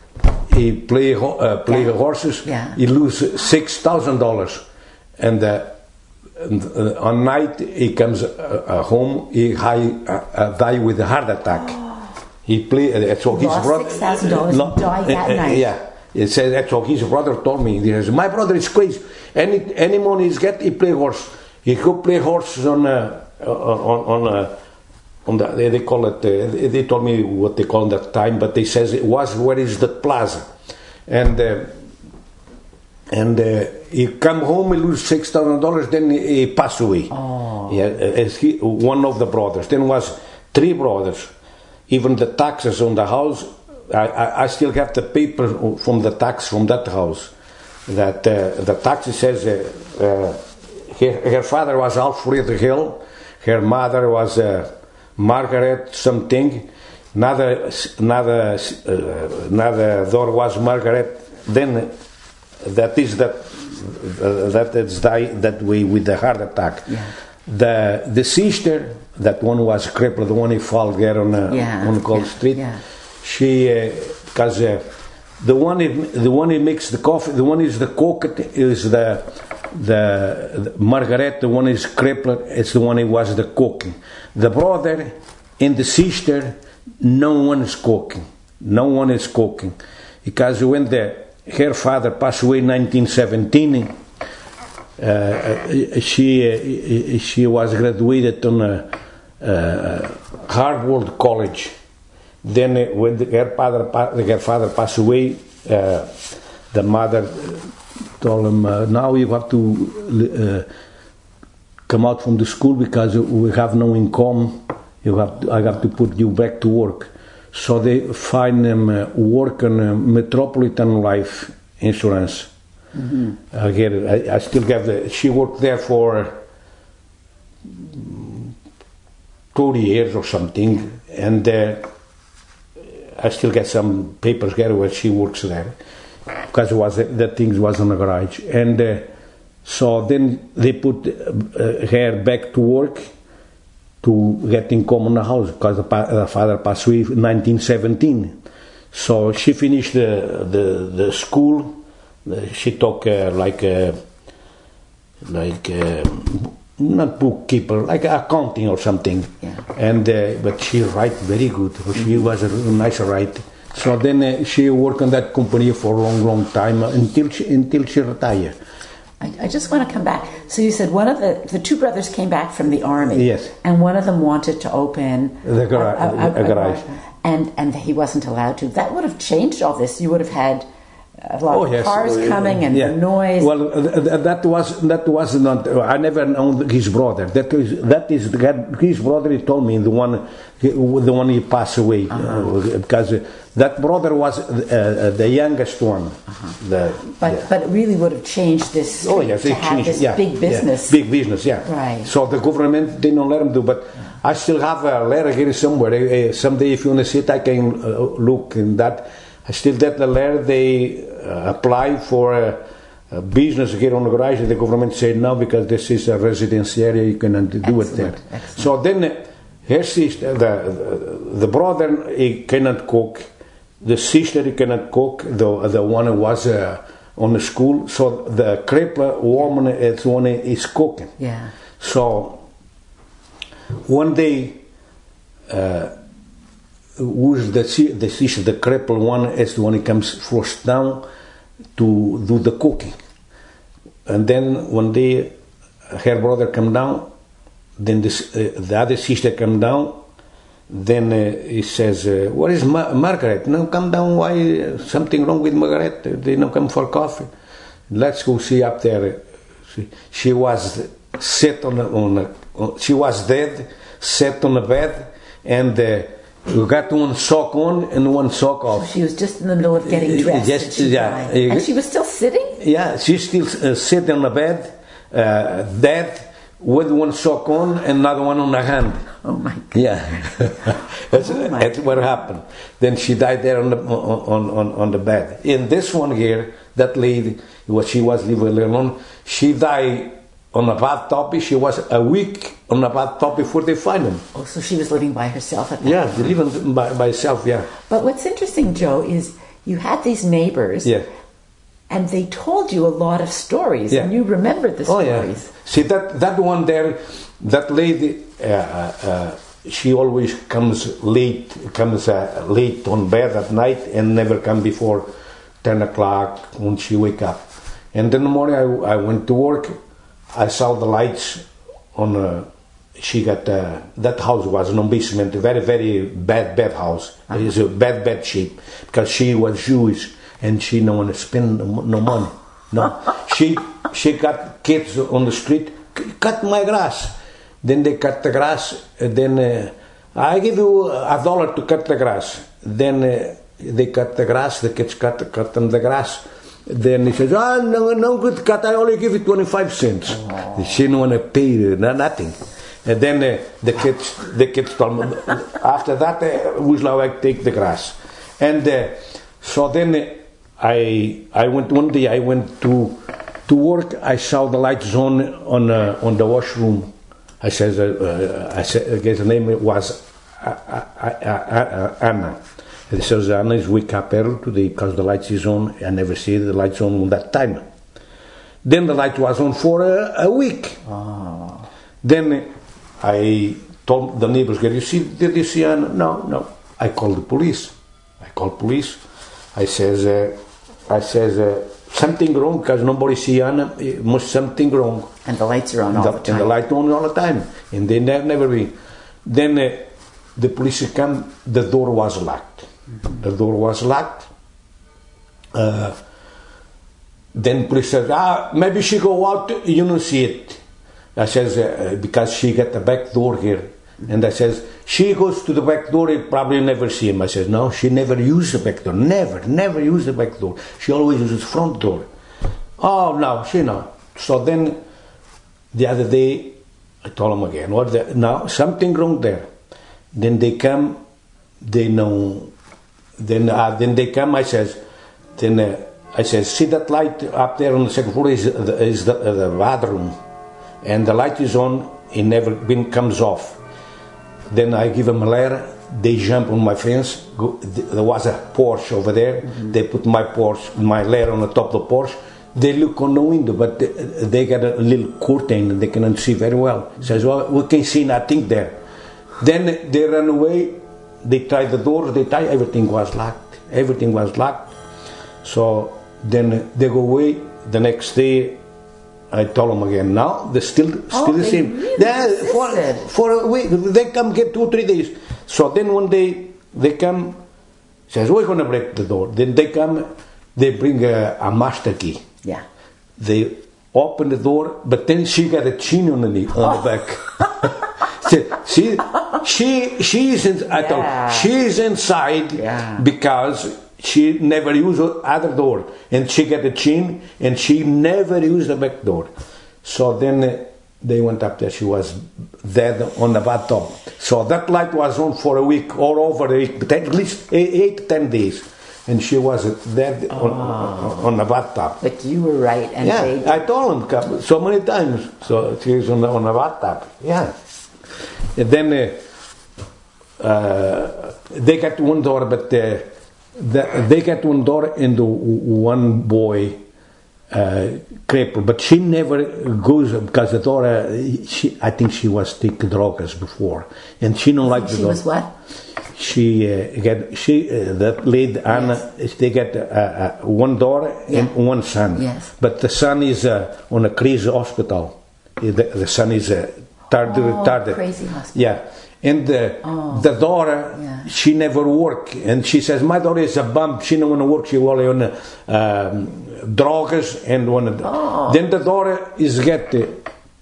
he play uh, play yeah. horses. Yeah. He lose six thousand dollars, and, uh, and uh, on night he comes uh, uh, home. He high, uh, uh, die with a heart attack. Oh. He play uh, so his lost brother six thousand dollars. No, died that uh, night. Yeah, It says that's what his brother told me. He says, my brother is crazy. Any any money he's get, he play horse. He could play horses on a, on on a, on the, they call it. Uh, they told me what they call that time, but they says it was where is the plaza, and uh, and uh, he come home, he lose six thousand dollars, then he, he pass away. Oh. Yeah, as he one of the brothers. Then was three brothers. Even the taxes on the house. I, I, I still have the paper from the tax from that house. That uh, the tax says uh, uh, her, her father was Alfred Hill, her mother was uh, Margaret something, another another uh, another daughter was Margaret. Then that is that uh, that is died that way with the heart attack. Yeah. The the sister, that one was crippled, the one who fell there on uh, yeah. on Cold yeah. Street. Yeah. She, because uh, uh, the one who, the one who makes the coffee, the one is the cook is the, the the Margaret, the one is crippled. It's the one who was the cooking. The brother and the sister, no one is cooking. No one is cooking, because when the her father passed away in nineteen seventeen. Uh, she uh, she was graduated on a, uh, Harvard College. Then uh, when the, her father her father passed away, uh, the mother told him, uh, now you have to uh, come out from the school because we have no income. You have to, I have to put you back to work. So they find him uh, work on uh, Metropolitan Life Insurance. Mm-hmm. I get it. I, I still have the. She worked there for thirty years or something, and uh, I still get some papers there where she works there, because it was that things was in the garage, and uh, so then they put uh, her back to work to get income on the house, because the, pa- the father passed away in nineteen seventeen. So she finished the the, the school. She took uh, like uh, like uh, not bookkeeper, like accounting or something. Yeah. And uh, but she write very good. She was a nice writer. So then uh, she worked in that company for a long, long time until she until she retired. I, I just want to come back. So you said one of the the two brothers came back from the army. Yes. And one of them wanted to open the gara- a, a, a, a garage, and and he wasn't allowed to. That would have changed all this. You would have had a lot oh, of yes. cars coming and yeah. the noise. Well, uh, that was that was not. I never known his brother. That is that is his brother. He told me the one, the one he passed away, uh-huh. uh, because uh, that brother was uh, the youngest one. Uh-huh. The, but yeah. but it really would have changed this. Oh yes, to it have changed. this Yeah. big business. Yeah. Big business. Yeah. Right. So the government didn't let him do, but. I still have a letter here somewhere. Uh, someday, if you want to see it, I can uh, look in that. I still get the letter. They uh, apply for a, a business here on the garage. The government said no, because this is a residence area. You cannot do Excellent. it there. Excellent. So then, uh, her sister, the the brother, he cannot cook. The sister, he cannot cook. The the one who was uh, on the school. So the crippled woman is one who is cooking. Yeah. So. One day, uh, who's the the sister, the crippled one, is the one who comes first down to do the cooking, and then one day, her brother come down, then this, uh, the other sister come down, then uh, he says, uh, "What is Ma- Margaret? No, come down. Why uh, something wrong with Margaret? They don't come for coffee. Let's go see up there." She, she was sit on a, on a, she was dead, sat on the bed, and uh, you got one sock on and one sock off. So she was just in the middle of getting dressed. Just, and, she yeah, died. And she was still sitting? Yeah, she still uh, sitting on the bed, uh, dead, with one sock on and another one on her hand. Oh my God. Yeah, that's, oh my that's what happened. Then she died there on the on, on, on the bed. In this one here, that lady, what she was living alone, she died on a bathtub. She was a week on a bathtub before they find him. Oh, so she was living by herself at that Yeah, time. living by, by herself, yeah. But what's interesting, Joe, is you had these neighbors, yeah. and they told you a lot of stories, yeah. and you remembered the oh, stories. Yeah. See, that, that one there, that lady, uh, uh, she always comes late, comes uh, late on bed at night and never come before ten o'clock when she wake up. And in the morning I, I went to work. I saw the lights on a, she got, uh, that house was in a basement, a very, very bad, bad house. Uh-huh. It's a bad, bad shape because she was Jewish and she don't want to spend no money. No, she she got kids on the street, cut my grass. Then they cut the grass. Then uh, I give you a dollar to cut the grass. Then uh, they cut the grass. The kids cut cut them the grass. Then he says, "Ah, oh, no, no good cut. I only give you twenty-five cents." Oh. She don't want to pay uh, nothing. And then uh, the kids the kids told me after that uh, was now I take the grass. And uh, so then. Uh, I I went one day. I went to to work. I saw the lights on on uh, on the washroom. I says uh, uh, I said I guess the name was uh, uh, uh, uh, Anna. It says Anna is wake up early today because the lights is on. I never see the lights on at that time. Then the light was on for a, a week. Oh. Then I told the neighbors, "Did you see? Did you see Anna?" No, no. I called the police. I called police. I says. Uh, I says, uh, something wrong because nobody see Anna, it must something wrong. And the lights are on all the, the time. And the light on all the time. And they never, never be. Then uh, the police come, the door was locked. Mm-hmm. The door was locked. Uh, then police says, ah, maybe she go out, you don't see it. I says, uh, because she got the back door here. And I says, she goes to the back door, you probably never see him. I says, no, she never used the back door. Never, never used the back door. She always uses the front door. Oh, no, she no. So then, the other day, I told him again, what the, now, something wrong there. Then they come, they know, then uh, then they come, I says, then uh, I says, see that light up there on the second floor is the, is the, uh, the bathroom. And the light is on, it never been comes off. Then I give them a ladder. They jump on my fence. Go, there was a porch over there. Mm-hmm. They put my porch, my ladder on the top of the porch. They look on the window, but they, they got a little curtain and they cannot see very well. Says, well, we can see nothing there. Then they run away. They try the doors. They try. Everything was locked. Everything was locked. So then they go away. The next day, I told them again. Now they're still still oh, the same. Really they, for for a week they come get two three days. So then one day they come, says we're gonna break the door. Then they come, they bring a, a master key. Yeah. They open the door, but then she got a chain on the knee, on oh. the back. she she she's in, I yeah. told she's inside yeah. because she never used the other door, and she got a chain, and she never used the back door. So then uh, they went up there. She was dead on the bathtub. So that light was on for a week, all over a week, but at least eight, eight ten days, and she was dead oh. on, on the bathtub. But you were right, and yeah, they... I told them so many times. So she was on the, on the bathtub. Yeah, and then uh, uh, they got one door, but. Uh, The, they got one daughter and the one boy uh, crippled, but she never goes because the daughter, she, I think she was taking drugs before, and she don't like the she daughter. was what? She uh, got she uh, that lady Anna. Yes. They got uh, uh, one daughter yeah. and one son. Yes. But the son is uh, on a crazy hospital. The, the son is uh, retarded. Oh, retarded. Crazy hospital. Yeah. And the, oh. the daughter, yeah. she never work. And she says, my daughter is a bum. She don't want to work. She only on um, drugs and one. Oh. Then the daughter is get uh,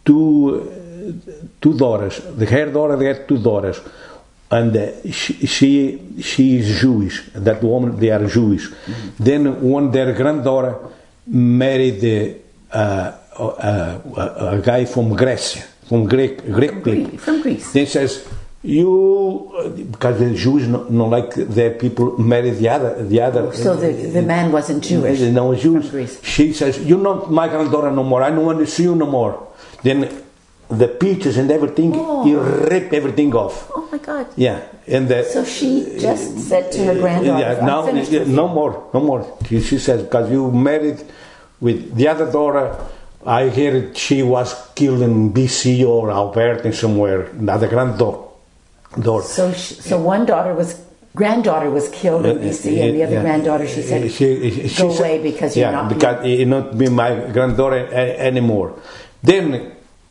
two two daughters. The her daughter get two daughters, and uh, she, she she is Jewish. That woman, they are Jewish. Mm-hmm. Then one their granddaughter married uh, uh, uh, a guy from Greece, from Greek, Greek from people. Greece. From Greece. Then says. You, because the Jews don't no like their people marry the other, the other. So the the man wasn't Jewish. No, Jewish. She says, "You're not my granddaughter no more. I don't want to see you no more." Then the peaches and everything, oh. he ripped everything off. Oh my God! Yeah, and the, so she just said to her granddaughter, "Yeah, no, no, no more, no more." She, she says, "Because you married with the other daughter." I heard she was killed in B C or Alberta somewhere. Another granddaughter. Door. So, she, so one daughter was granddaughter was killed in B C, and the other yeah. granddaughter, she said, she, she, go she away because you're yeah, not because you're not be my granddaughter anymore. Then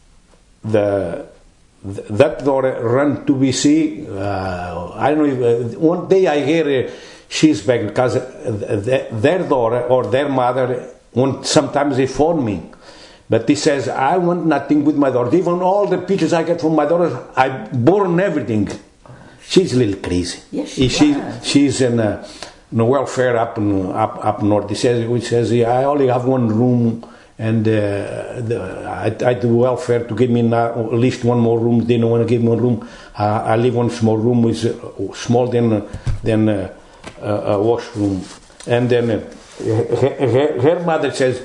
the that daughter ran to B C. Uh, I don't know. If, uh, one day I hear uh, she's back because their daughter or their mother. One, sometimes they phone me. But he says, I want nothing with my daughter. Even all the pictures I get from my daughter, I burn everything. She's a little crazy. Yes, she she, she's in, a, in a welfare up in, up up north. He says, he says I only have one room, and uh, the, I, I do welfare to give me now, at least one more room. They don't want to give me one room. Uh, I live in a small room, which is small than, than uh, a washroom. And then uh, her, her, her mother says,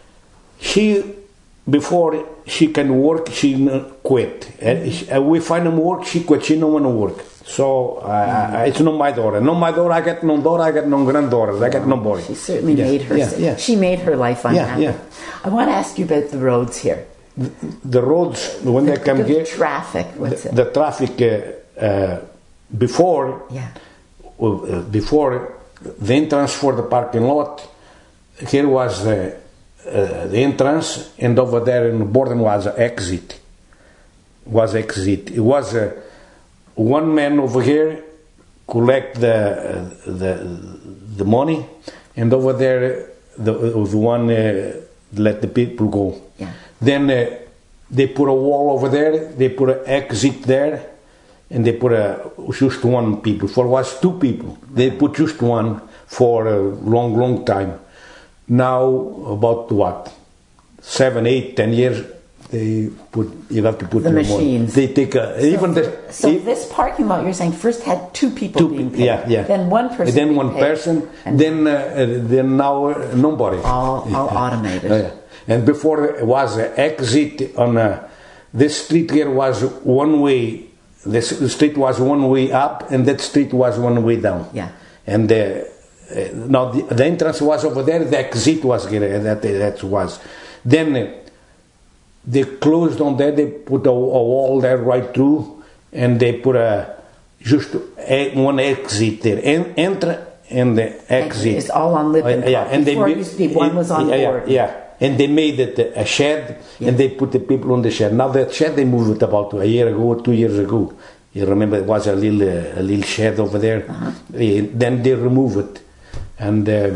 she... Before she can work, she quit. Mm-hmm. Uh, we find him work, she quit. She don't want to work. So uh, mm-hmm. it's not my daughter. No, my daughter. I get no daughter. I get no granddaughter. I get no boy. She certainly yeah. made her. Yeah, yeah. She made her life unhappy. Yeah, yeah. I want to ask you about the roads here. The, the roads when the, they come the here. Traffic. What's the, it? The traffic uh, uh, before. Yeah. Uh, before the entrance for the parking lot, here was the. Uh, the entrance, and over there in the border was an exit. Was exit. It was uh, one man over here collect the uh, the the money, and over there the, the one uh, let the people go. Yeah. Then uh, they put a wall over there. They put an exit there, and they put a just one people. For was two people. They put just one for a long, long time. Now, about what, seven, eight, ten years, they put. You have to put the machines. They take a, so even for, the. So it, this parking lot you're saying first had two people two, being paid. Yeah, yeah. Then one person. And then being one paid, person. Then uh, then now uh, nobody. All, all automated. Uh, yeah. And before it was an exit on a, this street here was one way. This street was one way up, and that street was one way down. Yeah. And. Uh, Uh, now the, the entrance was over there, the exit was here, that that was. Then uh, they closed on there, they put a, a wall there right through, and they put a just a, one exit there. En, enter and the exit. It's all on Lippincott. Uh, yeah, and Before they it used to be one was on yeah, board. Yeah, yeah, and they made it a shed, yeah. And they put the people on the shed. Now that shed they moved it about a year ago or two years ago. You remember it was a little uh, a little shed over there. Uh-huh. Uh, then they removed it. And uh,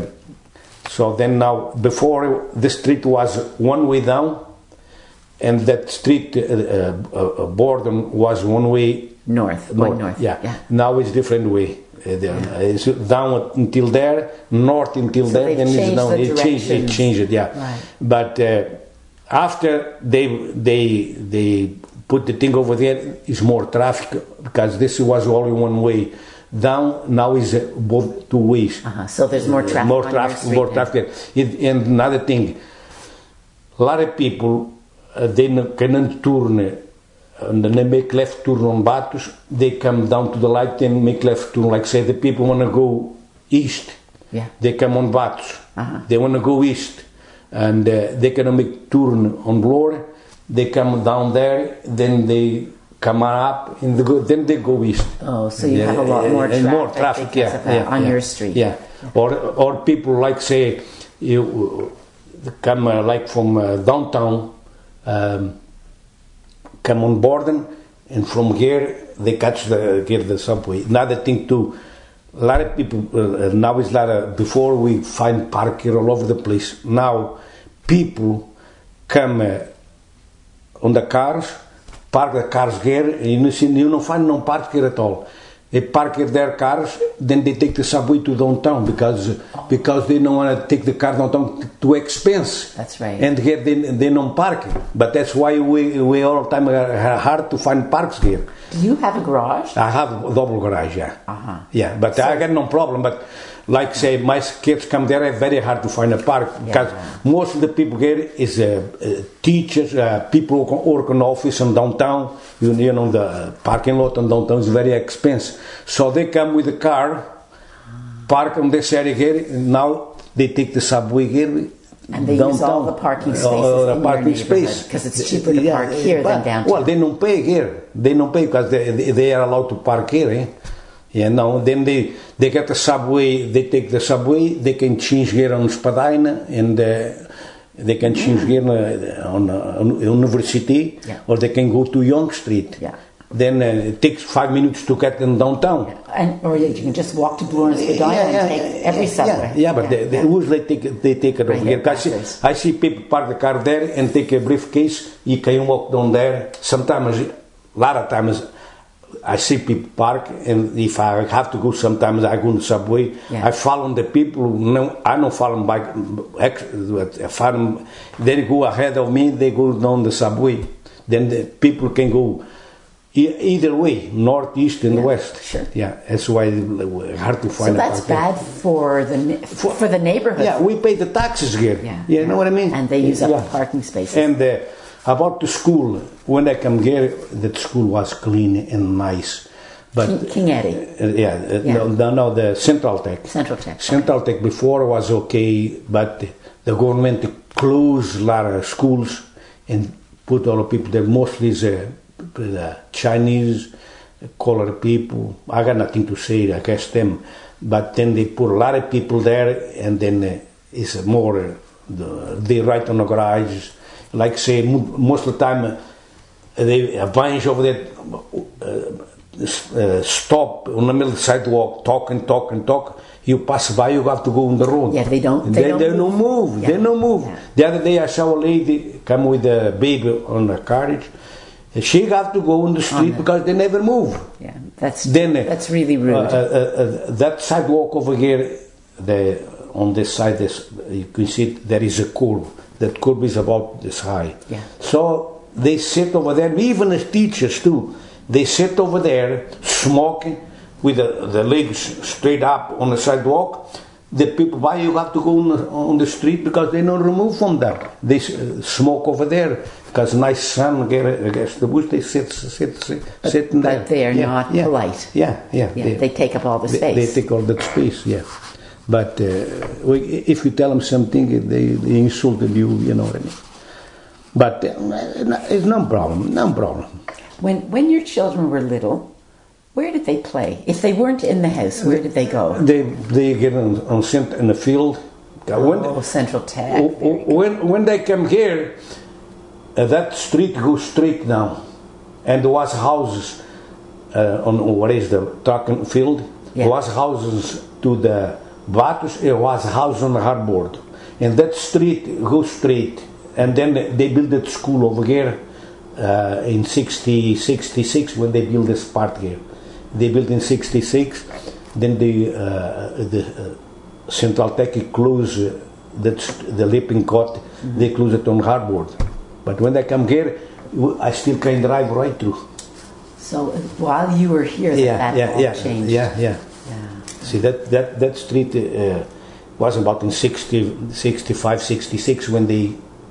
so then now, before the street was one way down, and that street uh, uh, border was one way north. North, north. Yeah. yeah. Now it's different way. Uh, yeah. It's down until there, north until so there, then it's down. The it changed. It changed it. Yeah. Right. But uh, after they they they put the thing over there, is more traffic because this was only one way. Down now is uh, both two ways. Uh-huh. So there's more traffic. More traffic. More traffic. It, and another thing, a lot of people uh, they cannot turn, uh, and they make left turn on Batos. They come down to the light and make left turn. Like say the people want to go east. Yeah. They come on Batos. Uh-huh. They want to go east, and uh, they cannot make turn on Bloor. They come down there. Then they. Come up and they go, then they go east. Oh, so you yeah, have a lot more traffic, more traffic yeah, yeah, on yeah, your street. Yeah, or or people like say you come uh, like from uh, downtown, um, come on board, and from here they catch the get the subway. Another thing too, a lot of people uh, now is a lot of, before we find park here all over the place. Now people come uh, on the cars. Park the cars here, and you, see, you don't find no park here at all. They park their cars, then they take the subway to downtown because oh. because they don't want to take the car downtown too expensive. That's right. And here they they don't park. But that's why we we all the time are hard to find parks here. Do you have a garage? I have a double garage, yeah. Uh-huh. Yeah, but so, I got no problem. But like say, my kids come there, it's very hard to find a park because yeah. most of the people here is uh, uh, teachers, uh, people who work in office in downtown. You, you know, the parking lot in downtown is very expensive. So they come with a car, park on this area here, and now they take the subway here. And they downtown. Use all the parking spaces uh, the in parking your space because it's cheaper to yeah, park here but, than downtown. Well, they don't pay here. They don't pay because they, they, they are allowed to park here. Eh? Yeah, no, then they, they get the subway, they take the subway, they can change here on Spadina, and uh, they can change mm. here on, uh, on University, yeah. or they can go to Yonge Street. Yeah. Then uh, it takes five minutes to get in downtown. Yeah. And, or you can just walk to Lawrence Spadina yeah, yeah, and take every subway. Yeah, yeah but yeah, they, they, yeah. they take they take it right over here. I see, I see people park the car there and take a briefcase. You can walk down there. Sometimes, a lot of times, I see people park, and if I have to go, sometimes I go on the subway. Yeah. I follow the people. No, I don't follow them by. I follow them. They go ahead of me. They go down the subway. Then the people can go either way, north, east, and yeah, west. Sure. Yeah, that's why it's hard to find. So that's bad for the for, for the neighborhood. Yeah, we pay the taxes here. Yeah, you yeah. know what I mean. And they use up yeah. the parking spaces. And uh, about the school, when I come here, the school was clean and nice. But King, King Eddie. Uh, yeah, uh, yeah. No, no, no, the Central Tech. Central Tech. Central okay. Tech before was okay, but the government closed a lot of schools and put all the people there. Mostly the, the Chinese, colored people. I got nothing to say against them, but then they put a lot of people there, and then uh, it's more uh, the, they write on the garage, like say most of the time uh, they a bunch over there uh, uh, stop on the middle of the sidewalk, talk and talk and talk. You pass by, you have to go on the road. Yeah, they don't. They, they don't they move. don't move. Yeah. They don't move. Yeah. The other day I saw a lady come with a baby on a carriage. She got to go on the street oh, no. because they never move. Yeah, that's then, that's really rude. Uh, uh, uh, that sidewalk over here, the, on this side, this, you can see there is a curb. That curb is about this high. Yeah. So they sit over there, even as teachers too. They sit over there smoking with the, the legs straight up on the sidewalk. The people, why you have to go on the, on the street? Because they don't remove from that. They uh, smoke over there. Because nice sun against the bush, they sit, sit, sit, but, sitting there. But they are yeah, not yeah, polite. Yeah, yeah. yeah they, they take up all the space. They, they take all that space, yeah. But uh, we, if you tell them something, they, they insulted you, you know what I mean. But uh, it's no problem, no problem. When when your children were little, where did they play? If they weren't in the house, where did they go? They they get on, on in the field. Oh, when, Central Tech. When when they come here. Uh, that street goes straight down, and there was houses uh, on what is the track and field. Yeah. There was houses to the Batus. It was a house on the hardboard, and that street goes straight. And then they built a school over here uh, in sixty, sixty-six when they built this part here. They built in sixty-six. Then the uh, the uh, Central Tech closed uh, the the Lippincott. Mm-hmm. They closed it on hardboard. But when they come here, I still can drive right through. So while you were here, yeah, that yeah, all yeah, changed. Yeah, yeah, yeah. See, that, that, that street uh, was about in sixty, sixty-five, sixty-six when they,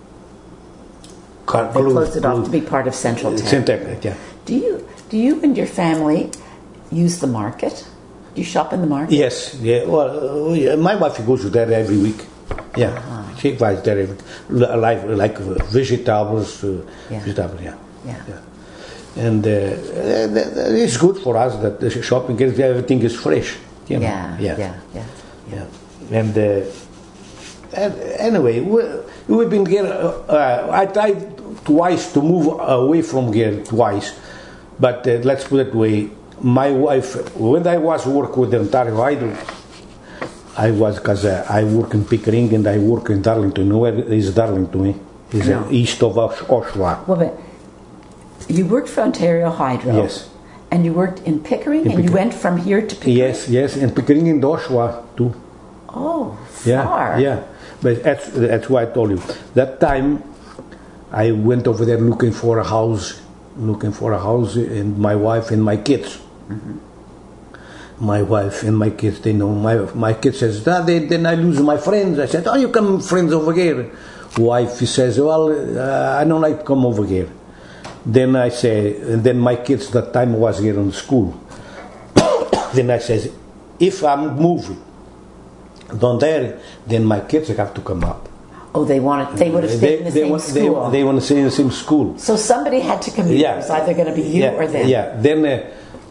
they closed, closed it off to be part of Central Tech. Central Tech, yeah. Do you, do you and your family use the market? Do you shop in the market? Yes, yeah. Well, uh, yeah, my wife goes there every week. Yeah, uh-huh. She buys there every, like like vegetables, uh, yeah. vegetables, yeah. Yeah. yeah. And uh, it's good for us that the shopping everything is fresh. You know? Yeah, yeah, yeah, yeah, yeah. And, uh, and anyway, we, we've been here. Uh, I tried twice to move away from here twice, but uh, let's put it away. My wife, when I was working with the Ontario Hydro, I was, because uh, I work in Pickering and I work in Darlington. You know where is Darlington? It's no. uh, east of Oshawa. Well, but you worked for Ontario Hydro. Yes. And you worked in Pickering, in and Pickering. You went from here to Pickering? Yes, yes, and Pickering and Oshawa too. Oh, yeah, far. Yeah, but that's, that's why I told you. That time, I went over there looking for a house, looking for a house, and my wife and my kids. Mm-hmm. My wife and my kids, they know. My my kid says, Dad, then I lose my friends. I said, oh, you come friends over here. Wife, he says, well, uh, I don't like to come over here. Then I say, and then my kids, that time was here in school. Then I says, if I'm moving down there, then my kids have to come up. Oh, they wanted, they would have stayed they, in the they same want, school. They, they want to stay in the same school. So somebody had to commute. Yeah. It was either going to be you yeah, or them. Yeah. Then uh,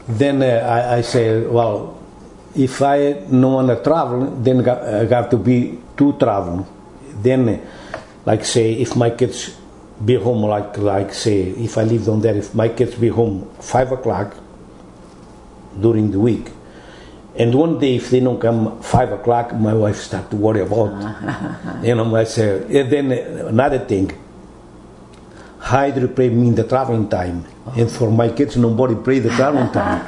then uh, I, I say, well, if I don't want to travel, then I have to be to travel. Then, uh, like say, if my kids be home, like like say, if I live down there, if my kids be home five o'clock during the week, and one day if they don't come five o'clock, my wife start to worry about, you know, I say, and then another thing, Hydro pray me in the traveling time, oh. and for my kids nobody pray the traveling time.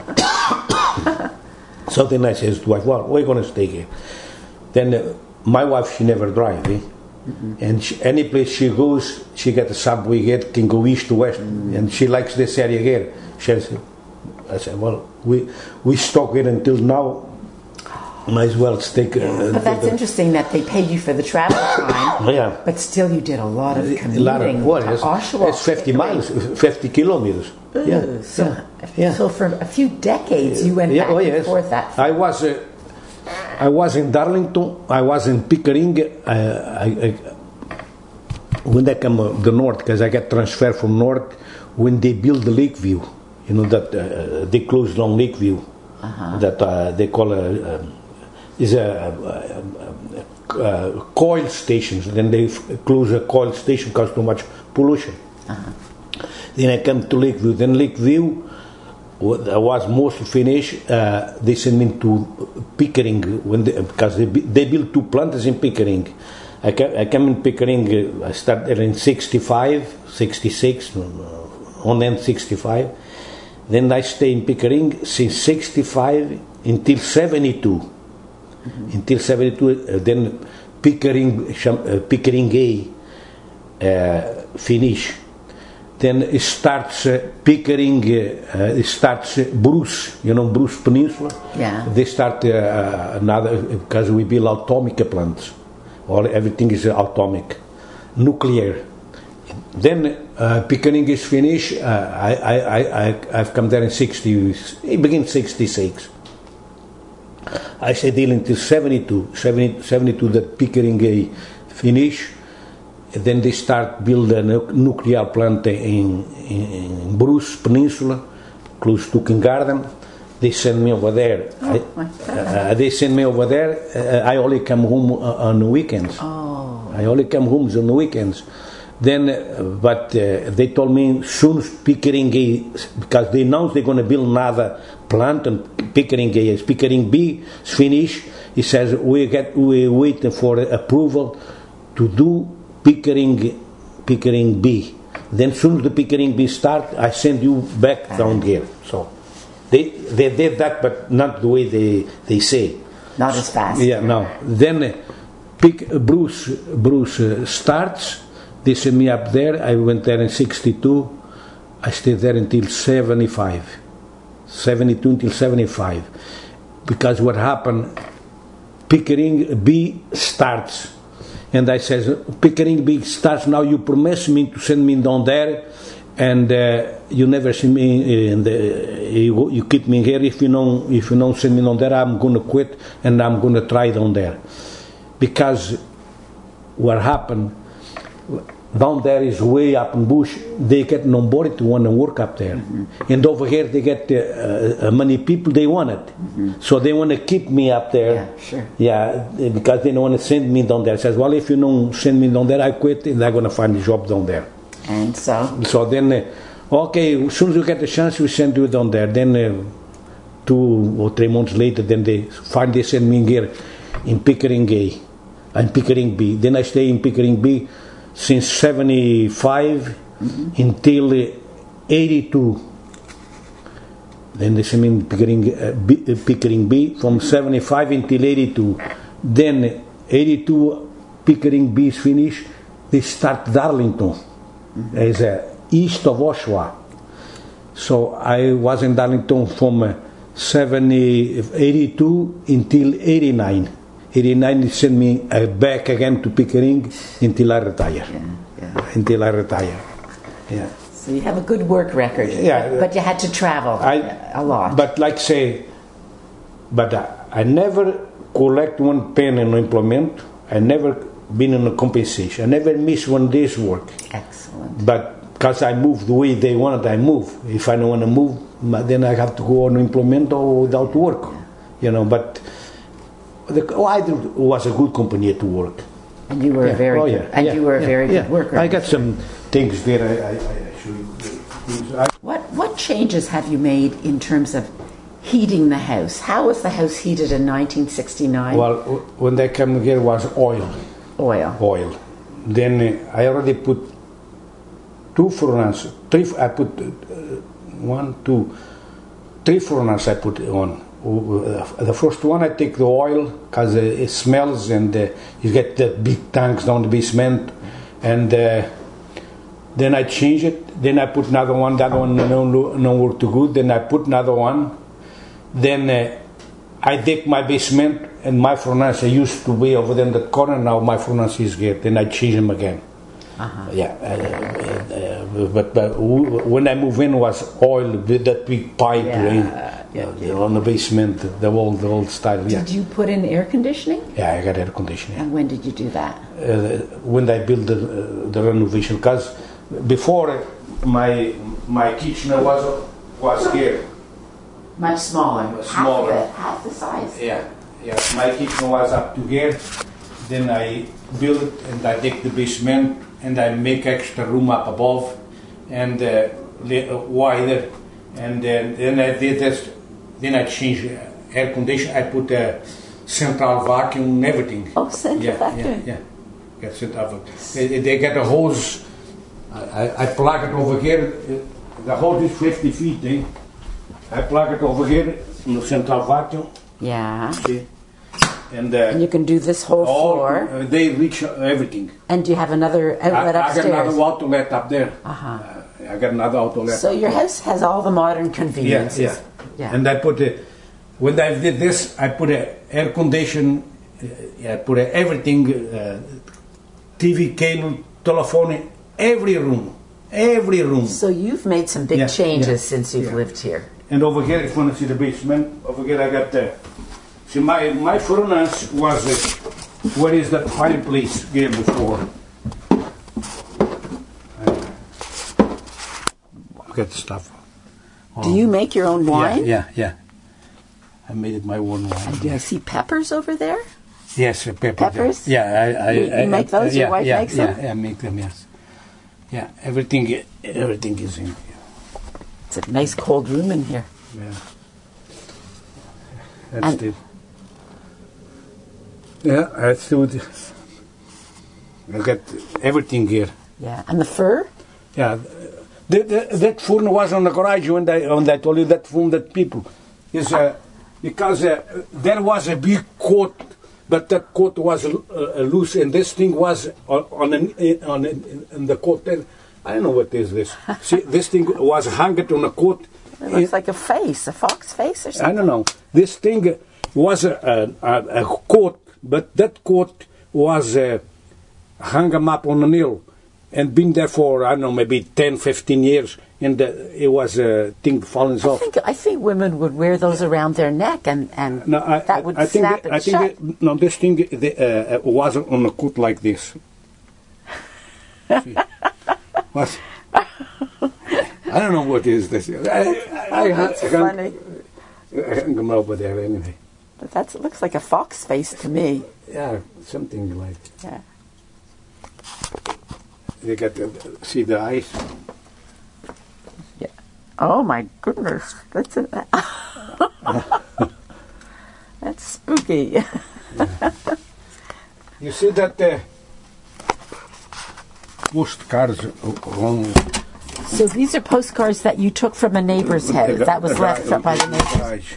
So then I says to wife, well, we're going to stay here. Then uh, my wife, she never drive, eh? Mm-hmm. And she, any place she goes, she get a subway get can go east to west, mm-hmm. and she likes this area here. She said, I said, well, we we stuck here until now. Might as well stick. Uh, but that's the, interesting that they paid you for the travel time. Yeah. But still, you did a lot of commuting. A lot of, well, it's, Oshawa, it's fifty miles, fifty kilometers. Ooh, yeah. So, yeah. yeah. so for a few decades, you went yeah, back oh, and yes. forth that far. I was, uh, I was in Darlington. I was in Pickering. Uh, I, I, when I come uh, the north, because I got transferred from north when they built the Lakeview. You know that uh, they closed down Lakeview. Uh-huh. That uh, they call a. Um, is a, a, a, a coil stations. Then they f- close a coil station because too much pollution. Uh-huh. Then I come to Lakeview. Then Lakeview was most finished. Uh, they sent me to Pickering when they, because they they built two plants in Pickering. I came, I came in Pickering. Uh, I started in sixty-five, sixty-six, on end sixty-five. Then I stayed in Pickering since sixty-five until seventy-two. Mm-hmm. Until seventy-two, uh, then Pickering, uh, Pickering A uh, finish. Then it starts uh, Pickering, uh, it starts uh, Bruce, you know, Bruce Peninsula. Yeah. They start uh, another, because we build atomic plants. All, everything is atomic, nuclear. Then uh, Pickering is finished. Uh, I, I, I, I've come there in sixty, it begins sixty-six. I stayed there until seventy-two, seventy, seventy-two that Pickering A finish. And then they start build a nu- nuclear plant in, in, in Bruce Peninsula, close to Kingarden. They send me over there. Oh, I, uh, they send me over there. Uh, I only come home uh, on the weekends. Oh. I only come home on the weekends. Then, uh, but uh, they told me soon as Pickering A, because they announced they're going to build another plant, and Pickering A is Pickering B is finished. He says we get we waiting for approval to do Pickering Pickering B. Then soon as the Pickering B start, I send you back down here. So they they did that, but not the way they they say. Not as fast. Yeah, no. Then uh, Pick, Bruce Bruce uh, starts. They sent me up there. I went there in sixty-two. I stayed there until seventy-five. seventy-two until seventy-five. Because what happened, Pickering B starts. And I says, Pickering B starts, now you promise me to send me down there, and uh, you never see me, and uh, you, you keep me here. If you don't, if you don't send me down there, I'm going to quit, and I'm going to try down there. Because what happened, down there is way up in bush. They get nobody to want to work up there, mm-hmm. and over here they get uh, uh, many people they want it, mm-hmm. so they want to keep me up there. Yeah, sure. Yeah, because they don't want to send me down there. Says, well, if you don't send me down there, I quit, and I'm going to find a job down there. And so, so then, uh, okay, as soon as you get the chance, we send you down there. Then, uh, two or three months later, then they finally send me here in Pickering A, and Pickering B. Then I stay in Pickering B since seventy-five mm-hmm. until uh, eighty-two. Then they sent me in Pickering, uh, B, uh, Pickering B from seventy-five until eighty-two. Then eighty-two, Pickering B is finished. They start Darlington mm-hmm. as uh, east of Oshawa. So I was in Darlington from uh, seventy, eighty-two until eighty-nine. eighty-nine, they sent me uh, back again to Pickering until I retire. Yeah, yeah. Until I retire. Yeah. So you have a good work record. Yeah. But, but you had to travel I, a lot. But like say, but I, I never collect one penny in employment. I never been in a compensation. I never miss one day's work. Excellent. But because I move the way they wanted, I move. If I don't want to move, then I have to go on implement or without work, you know. But the Hydro was a good company to work. And you were yeah. a very oh, good, yeah. and yeah. you were a yeah. very yeah. good worker. I got some things there. I, I, I show you. I, what what changes have you made in terms of heating the house? How was the house heated in nineteen sixty-nine? Well, when they came here was oil. Oil. Oil. Then uh, I already put two furnaces. Three. I put uh, one, two, three furnaces. I put on. Uh, the first one I take the oil because uh, it smells, and uh, you get the big tanks down the basement, and uh, then I change it. Then I put another one. That one no no work too good. Then I put another one. Then uh, I dig my basement, and my furnace I used to be over there in the corner. Now my furnace is here. Then I change them again. Uh-huh. Yeah, uh, uh, but, but when I move in was oil with that big pipe, Yeah, right? yeah, yeah, on the basement, the old the old style. Yeah. Did you put in air conditioning? Yeah, I got air conditioning. And when did you do that? Uh, when I built the, uh, the renovation, because before my my kitchen was was here. Much smaller. Smaller. Half, the, half the size. Yeah, yeah. My kitchen was up to here. Then I build it and I dig the basement and I make extra room up above and uh, wider. And then, then I did this. Then I changed air conditioner. I put a central vacuum and everything. Oh, central yeah, vacuum. Yeah, yeah. Get central vacuum. They, they get a hose. I, I plug it over here. The hose is fifty feet. Eh? I plug it over here in the central vacuum. Yeah. See? And, uh, and you can do this whole all, floor. Uh, they reach everything. And do you have another outlet I, upstairs? I got another outlet up there. Uh-huh. Uh, I got another outlet. So your house has all the modern conveniences. Yeah, yeah. yeah. And I put a, when I did this, I put a air condition, uh, I put a everything, uh, T V cable, telephone, every room, every room. So you've made some big yeah, changes yeah, since you've yeah. lived here. And over here, if you want to see the basement, over here I got the. See, my my furnace was uh, where is that fireplace here before? Get the stuff. Do you make your own wine? Yeah, yeah, yeah. I made it my own wine. And do I see peppers over there? Yes, uh, pepper, peppers. Yeah, I, I, you, you I, make those. Uh, Your yeah, wife yeah, makes yeah, them. Yeah, I make them. Yes. Yeah, everything, everything is in here. It's a nice cold room in here. Yeah. That's And it. Yeah, that's it. I got everything here. Yeah, and the fur. Yeah, the, the, that furnace was on the garage when I when I told you that from that people is uh, because uh, there was a big coat, but that coat was uh, loose, and this thing was on on, an, on an, in the coat. There, I don't know what is this. See, this thing was hung on a coat. It looks it, like a face, a fox face or something. I don't know. This thing was a, a, a coat, but that coat was uh, hung them up on a nail and been there for, I don't know, maybe ten, fifteen years, and uh, it was a uh, thing falling I off. think, I think women would wear those around their neck, and, and no, I, that would I think snap that, it I think shut. that, no, this thing the, uh, was on a coat like this. See? What? I don't know what is this. I, I, I, That's I funny. I can't come over there anyway. But that's, it looks like a fox face to me. Yeah, something like. Yeah. They got to see the eyes. Yeah. Oh my goodness, that's a, that's spooky. Yeah. You see that uh, postcards wrong. So these are postcards that you took from a neighbor's house that was left by the neighbors. Garage.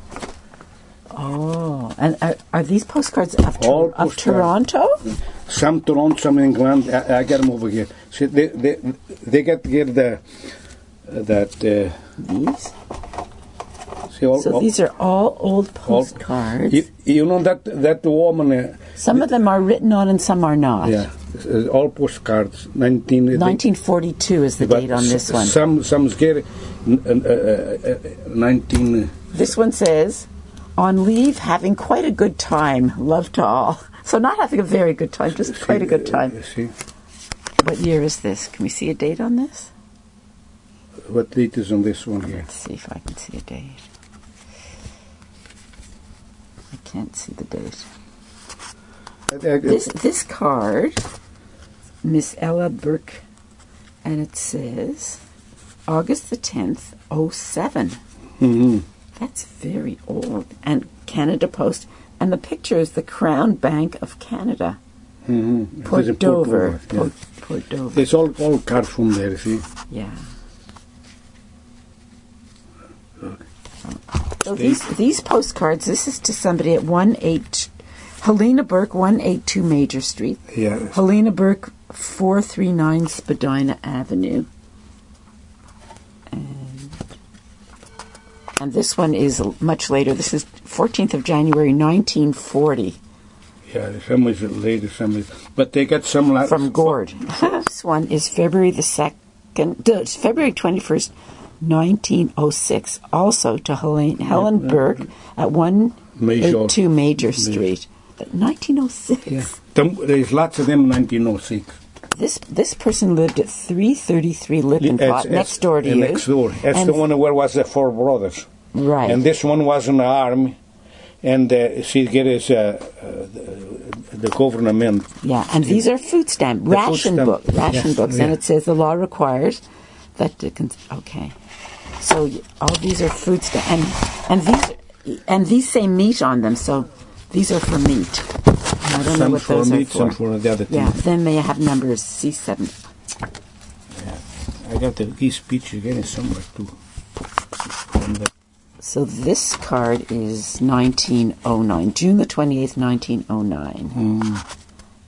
Oh, and are, are these postcards of, All of postcards. Toronto? Some Toronto, some England. I, I get them over here. See, they they they get here the uh, that. Uh, These. see, all, So all, these are all old all- postcards. You, you know that that woman. Uh, Some of them are written on and some are not. yeah, uh, all postcards. Nineteen. nineteen forty-two is the but date on this s- one. Some some scary. Uh, uh, uh, nineteen. This one says, on leave, having quite a good time. Love to all. So not having a very good time, just quite a good time. Uh, see. What year is this? Can we see a date on this? what date is on this one here? Let's see if I can see a date. I can't see the date. I, I, This this card, Miss Ella Burke, and it says August the tenth, oh seven. mm-hmm. That's very old. And Canada Post, and the picture is the Crown Bank of Canada. Mm-hmm. Port Dover. Yeah. Port, Port Dover. It's all, all cards from there, see? Yeah. Look. So these these postcards, this is to somebody at one eight Helena Burke, one eighty-two Major Street. Yeah. Helena Burke, four thirty-nine Spadina Avenue. And, and this one is much later. This is fourteenth of January, nineteen forty. Yeah, some is later, some is... But they got some... Like, From Gord. This one is February the second, uh, February twenty-first, nineteen oh six. Also to Helen, Helen Burke at one eighty-two Major Street. nineteen oh six. Yeah. There's lots of them in nineteen oh six. This this person lived at three thirty-three Lippincott, next door to you. Next door. That's and the one where was the four brothers. Right. And this one was in the army. And uh, she get his, uh, uh, the, the government. Yeah, and these are food stamp, The ration food stamp, book, ration yes, books. yeah. And it says the law requires that the... Cons- okay. So all these are food stamp. And, and, these, and these say meat on them, so these are for meat. And I don't Some know what for those meat, are for. some for the other thing. Yeah, then they have numbers C seven. Yeah. I got the key speech again somewhere too. From the So this card is nineteen oh nine, June the twenty-eighth, nineteen oh nine. Mm.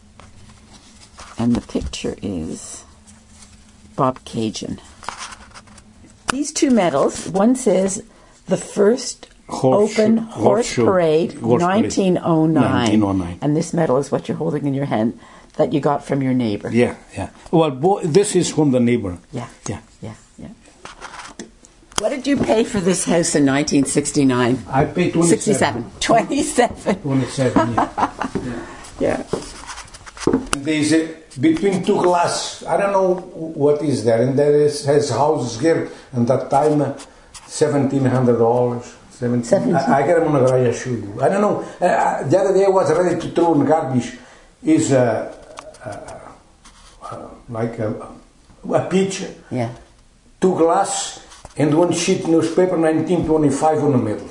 And the picture is Bob Cajun. These two medals, one says the first Horse open show- horse, horse show- parade, horse parade. nineteen oh nine. nineteen oh nine. And this medal is what you're holding in your hand that you got from your neighbor. Yeah, yeah. Well, bo- this is from the neighbor. Yeah, Yeah. yeah, yeah. What did you pay for this house in nineteen sixty-nine? I paid twenty-seven. sixty-seven. twenty-seven. twenty-seven, yeah. Yeah. There's a, between two glass, I don't know what is there, and there is has houses here, and that time uh, seventeen hundred dollars. Seventeen. I, I got them on the garage. I show you. I don't know. Uh, uh, the other day I was ready to throw in garbage. Is uh, uh, uh, like a, a peach, Yeah. two glass, and one sheet newspaper, nineteen twenty-five on the middle.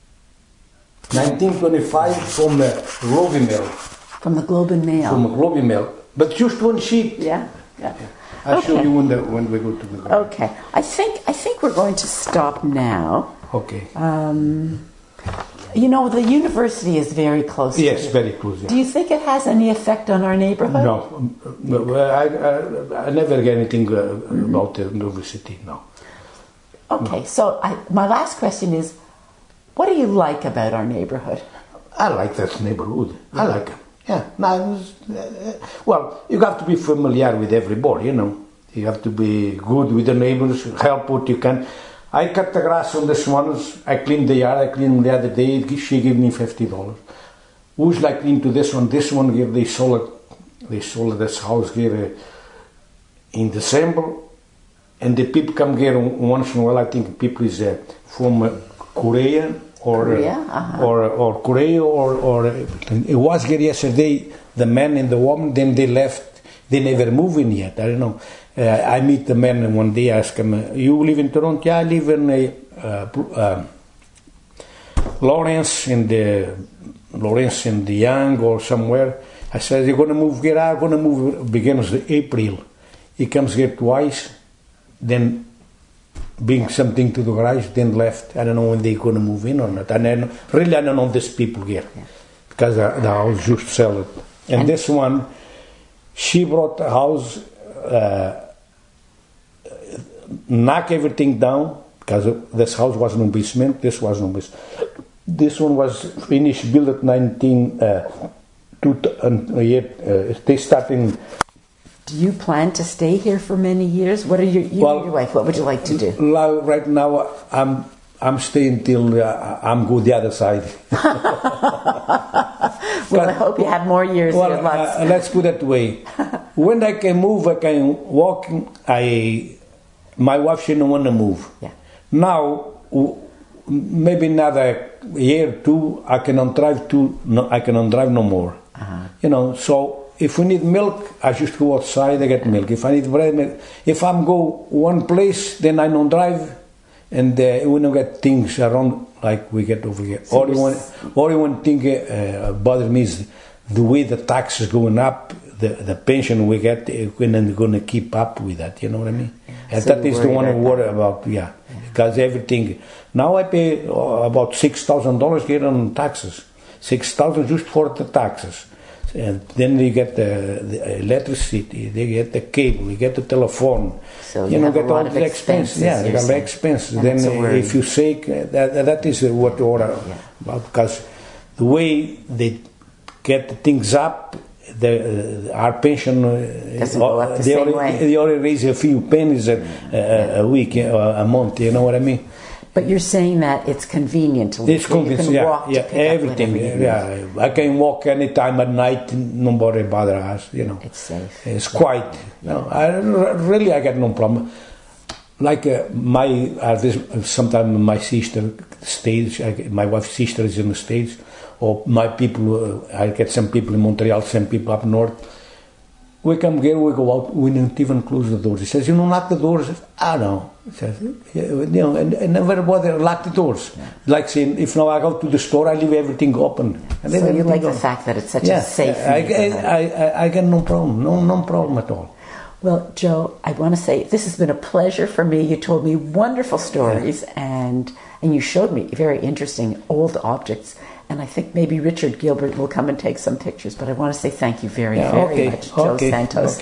nineteen twenty-five from the Globe and Mail. From the Globe and Mail. From the Globe and Mail. But just one sheet. Yeah, yeah. I'll Okay. show you when, the, when we go to the garage. Okay. I think I think we're going to stop now. Okay. Um, you know, the university is very close. Yes, to you. very close. Yeah. Do you think it has any effect on our neighborhood? No, no I, I, I never get anything uh, about the university, no. Okay, so I, my last question is, what do you like about our neighborhood? I like that neighborhood. I like it. Yeah. No, it was, uh, well, you have to be familiar with everybody, you know. You have to be good with the neighbors, help what you can. I cut the grass on the swans. I cleaned the yard. I cleaned the other day. She gave me fifty dollars. Who's like into this one? This one here they sold it. They sold this house here uh, in December, and the people come here once in a while. I think people is uh, from uh, Korea or Korea? uh, Uh-huh. or or Korea or or uh, it was here yesterday. The man and the woman. Then they left. They never move in yet. I don't know. Uh, I meet the man one day. I ask him, uh, "You live in Toronto?" Yeah, I live in uh, uh, uh, Lawrence in the Lawrence in the Young or somewhere. I said, "You're going to move here?" I'm going to move. Begins April. He comes here twice, then bring something to the garage, then left. I don't know when they're going to move in or not. And then really, I don't know these people here because the, the house just sell it. And, and this one, she brought the house. Uh, knock everything down because this house was no basement. This was no basement. This one was finished built at nineteen. Uh, two, uh, year, uh, they started. Do you plan to stay here for many years? What are your you Well, and your wife? What would you like to do? Now, right now, I'm I'm staying till uh, I'm go the other side. Well, I hope you have more years Well, here. Lots. uh, let's put it that way. When I can move, I can walk. I my wife, she didn't want to move. Yeah. Now, maybe another year or two, I cannot drive to, no, I cannot drive no more. Uh-huh. You know, so if we need milk, I just go outside, I get milk. If I need bread, milk. If I'm go one place, then I don't drive, and uh, we don't get things around like we get over here. So Only one, only one thing uh, bothers me is the way the taxes going up, the the pension we get, we're not going to keep up with that. You know what I mean? Yeah. And So that you is the worry one I about worry that. about. Yeah, because everything. Now I pay uh, about six thousand dollars here on taxes. Six thousand just for the taxes. And then you get the, the electricity, they get the cable, you get the telephone. So you, you know, have a get lot all of the expenses, expenses. Yeah, you you're got the saying. expenses. And Then it's a uh, worry. if you sick, uh, that that is what order. Yeah. Well, because the way they get the things up, the uh, our pension uh, Doesn't go up the they same only, way. They only raise a few pennies a, a, a week, uh, a month. You know what I mean? But you're saying that it's convenient to It's that you convenient, can yeah, walk to yeah, pick up everything, whatever you need. yeah. I can walk anytime at night, nobody bother us, you know. It's safe. It's quiet. You know, I really I got no problem. Like uh, my, uh, this, sometimes my sister stays. I, my wife's sister is in the States, or my people. Uh, I get some people in Montreal, some people up north. We come here, we go out, we don't even close the doors. He says, you know, lock the doors. I know. He says, you know, and, and never bother lock the doors. Yeah. Like saying, if now I go to the store, I leave everything open. And So you like open. the fact that it's such yeah, a safe I, neighborhood. I, I, I get no problem, no, no problem at all. Well, Joe, I want to say this has been a pleasure for me. You told me wonderful stories, yeah. and and you showed me very interesting old objects. And I think maybe Richard Gilbert will come and take some pictures. But I want to say thank you very, Yeah, very okay, much, Joe okay, Santos. okay.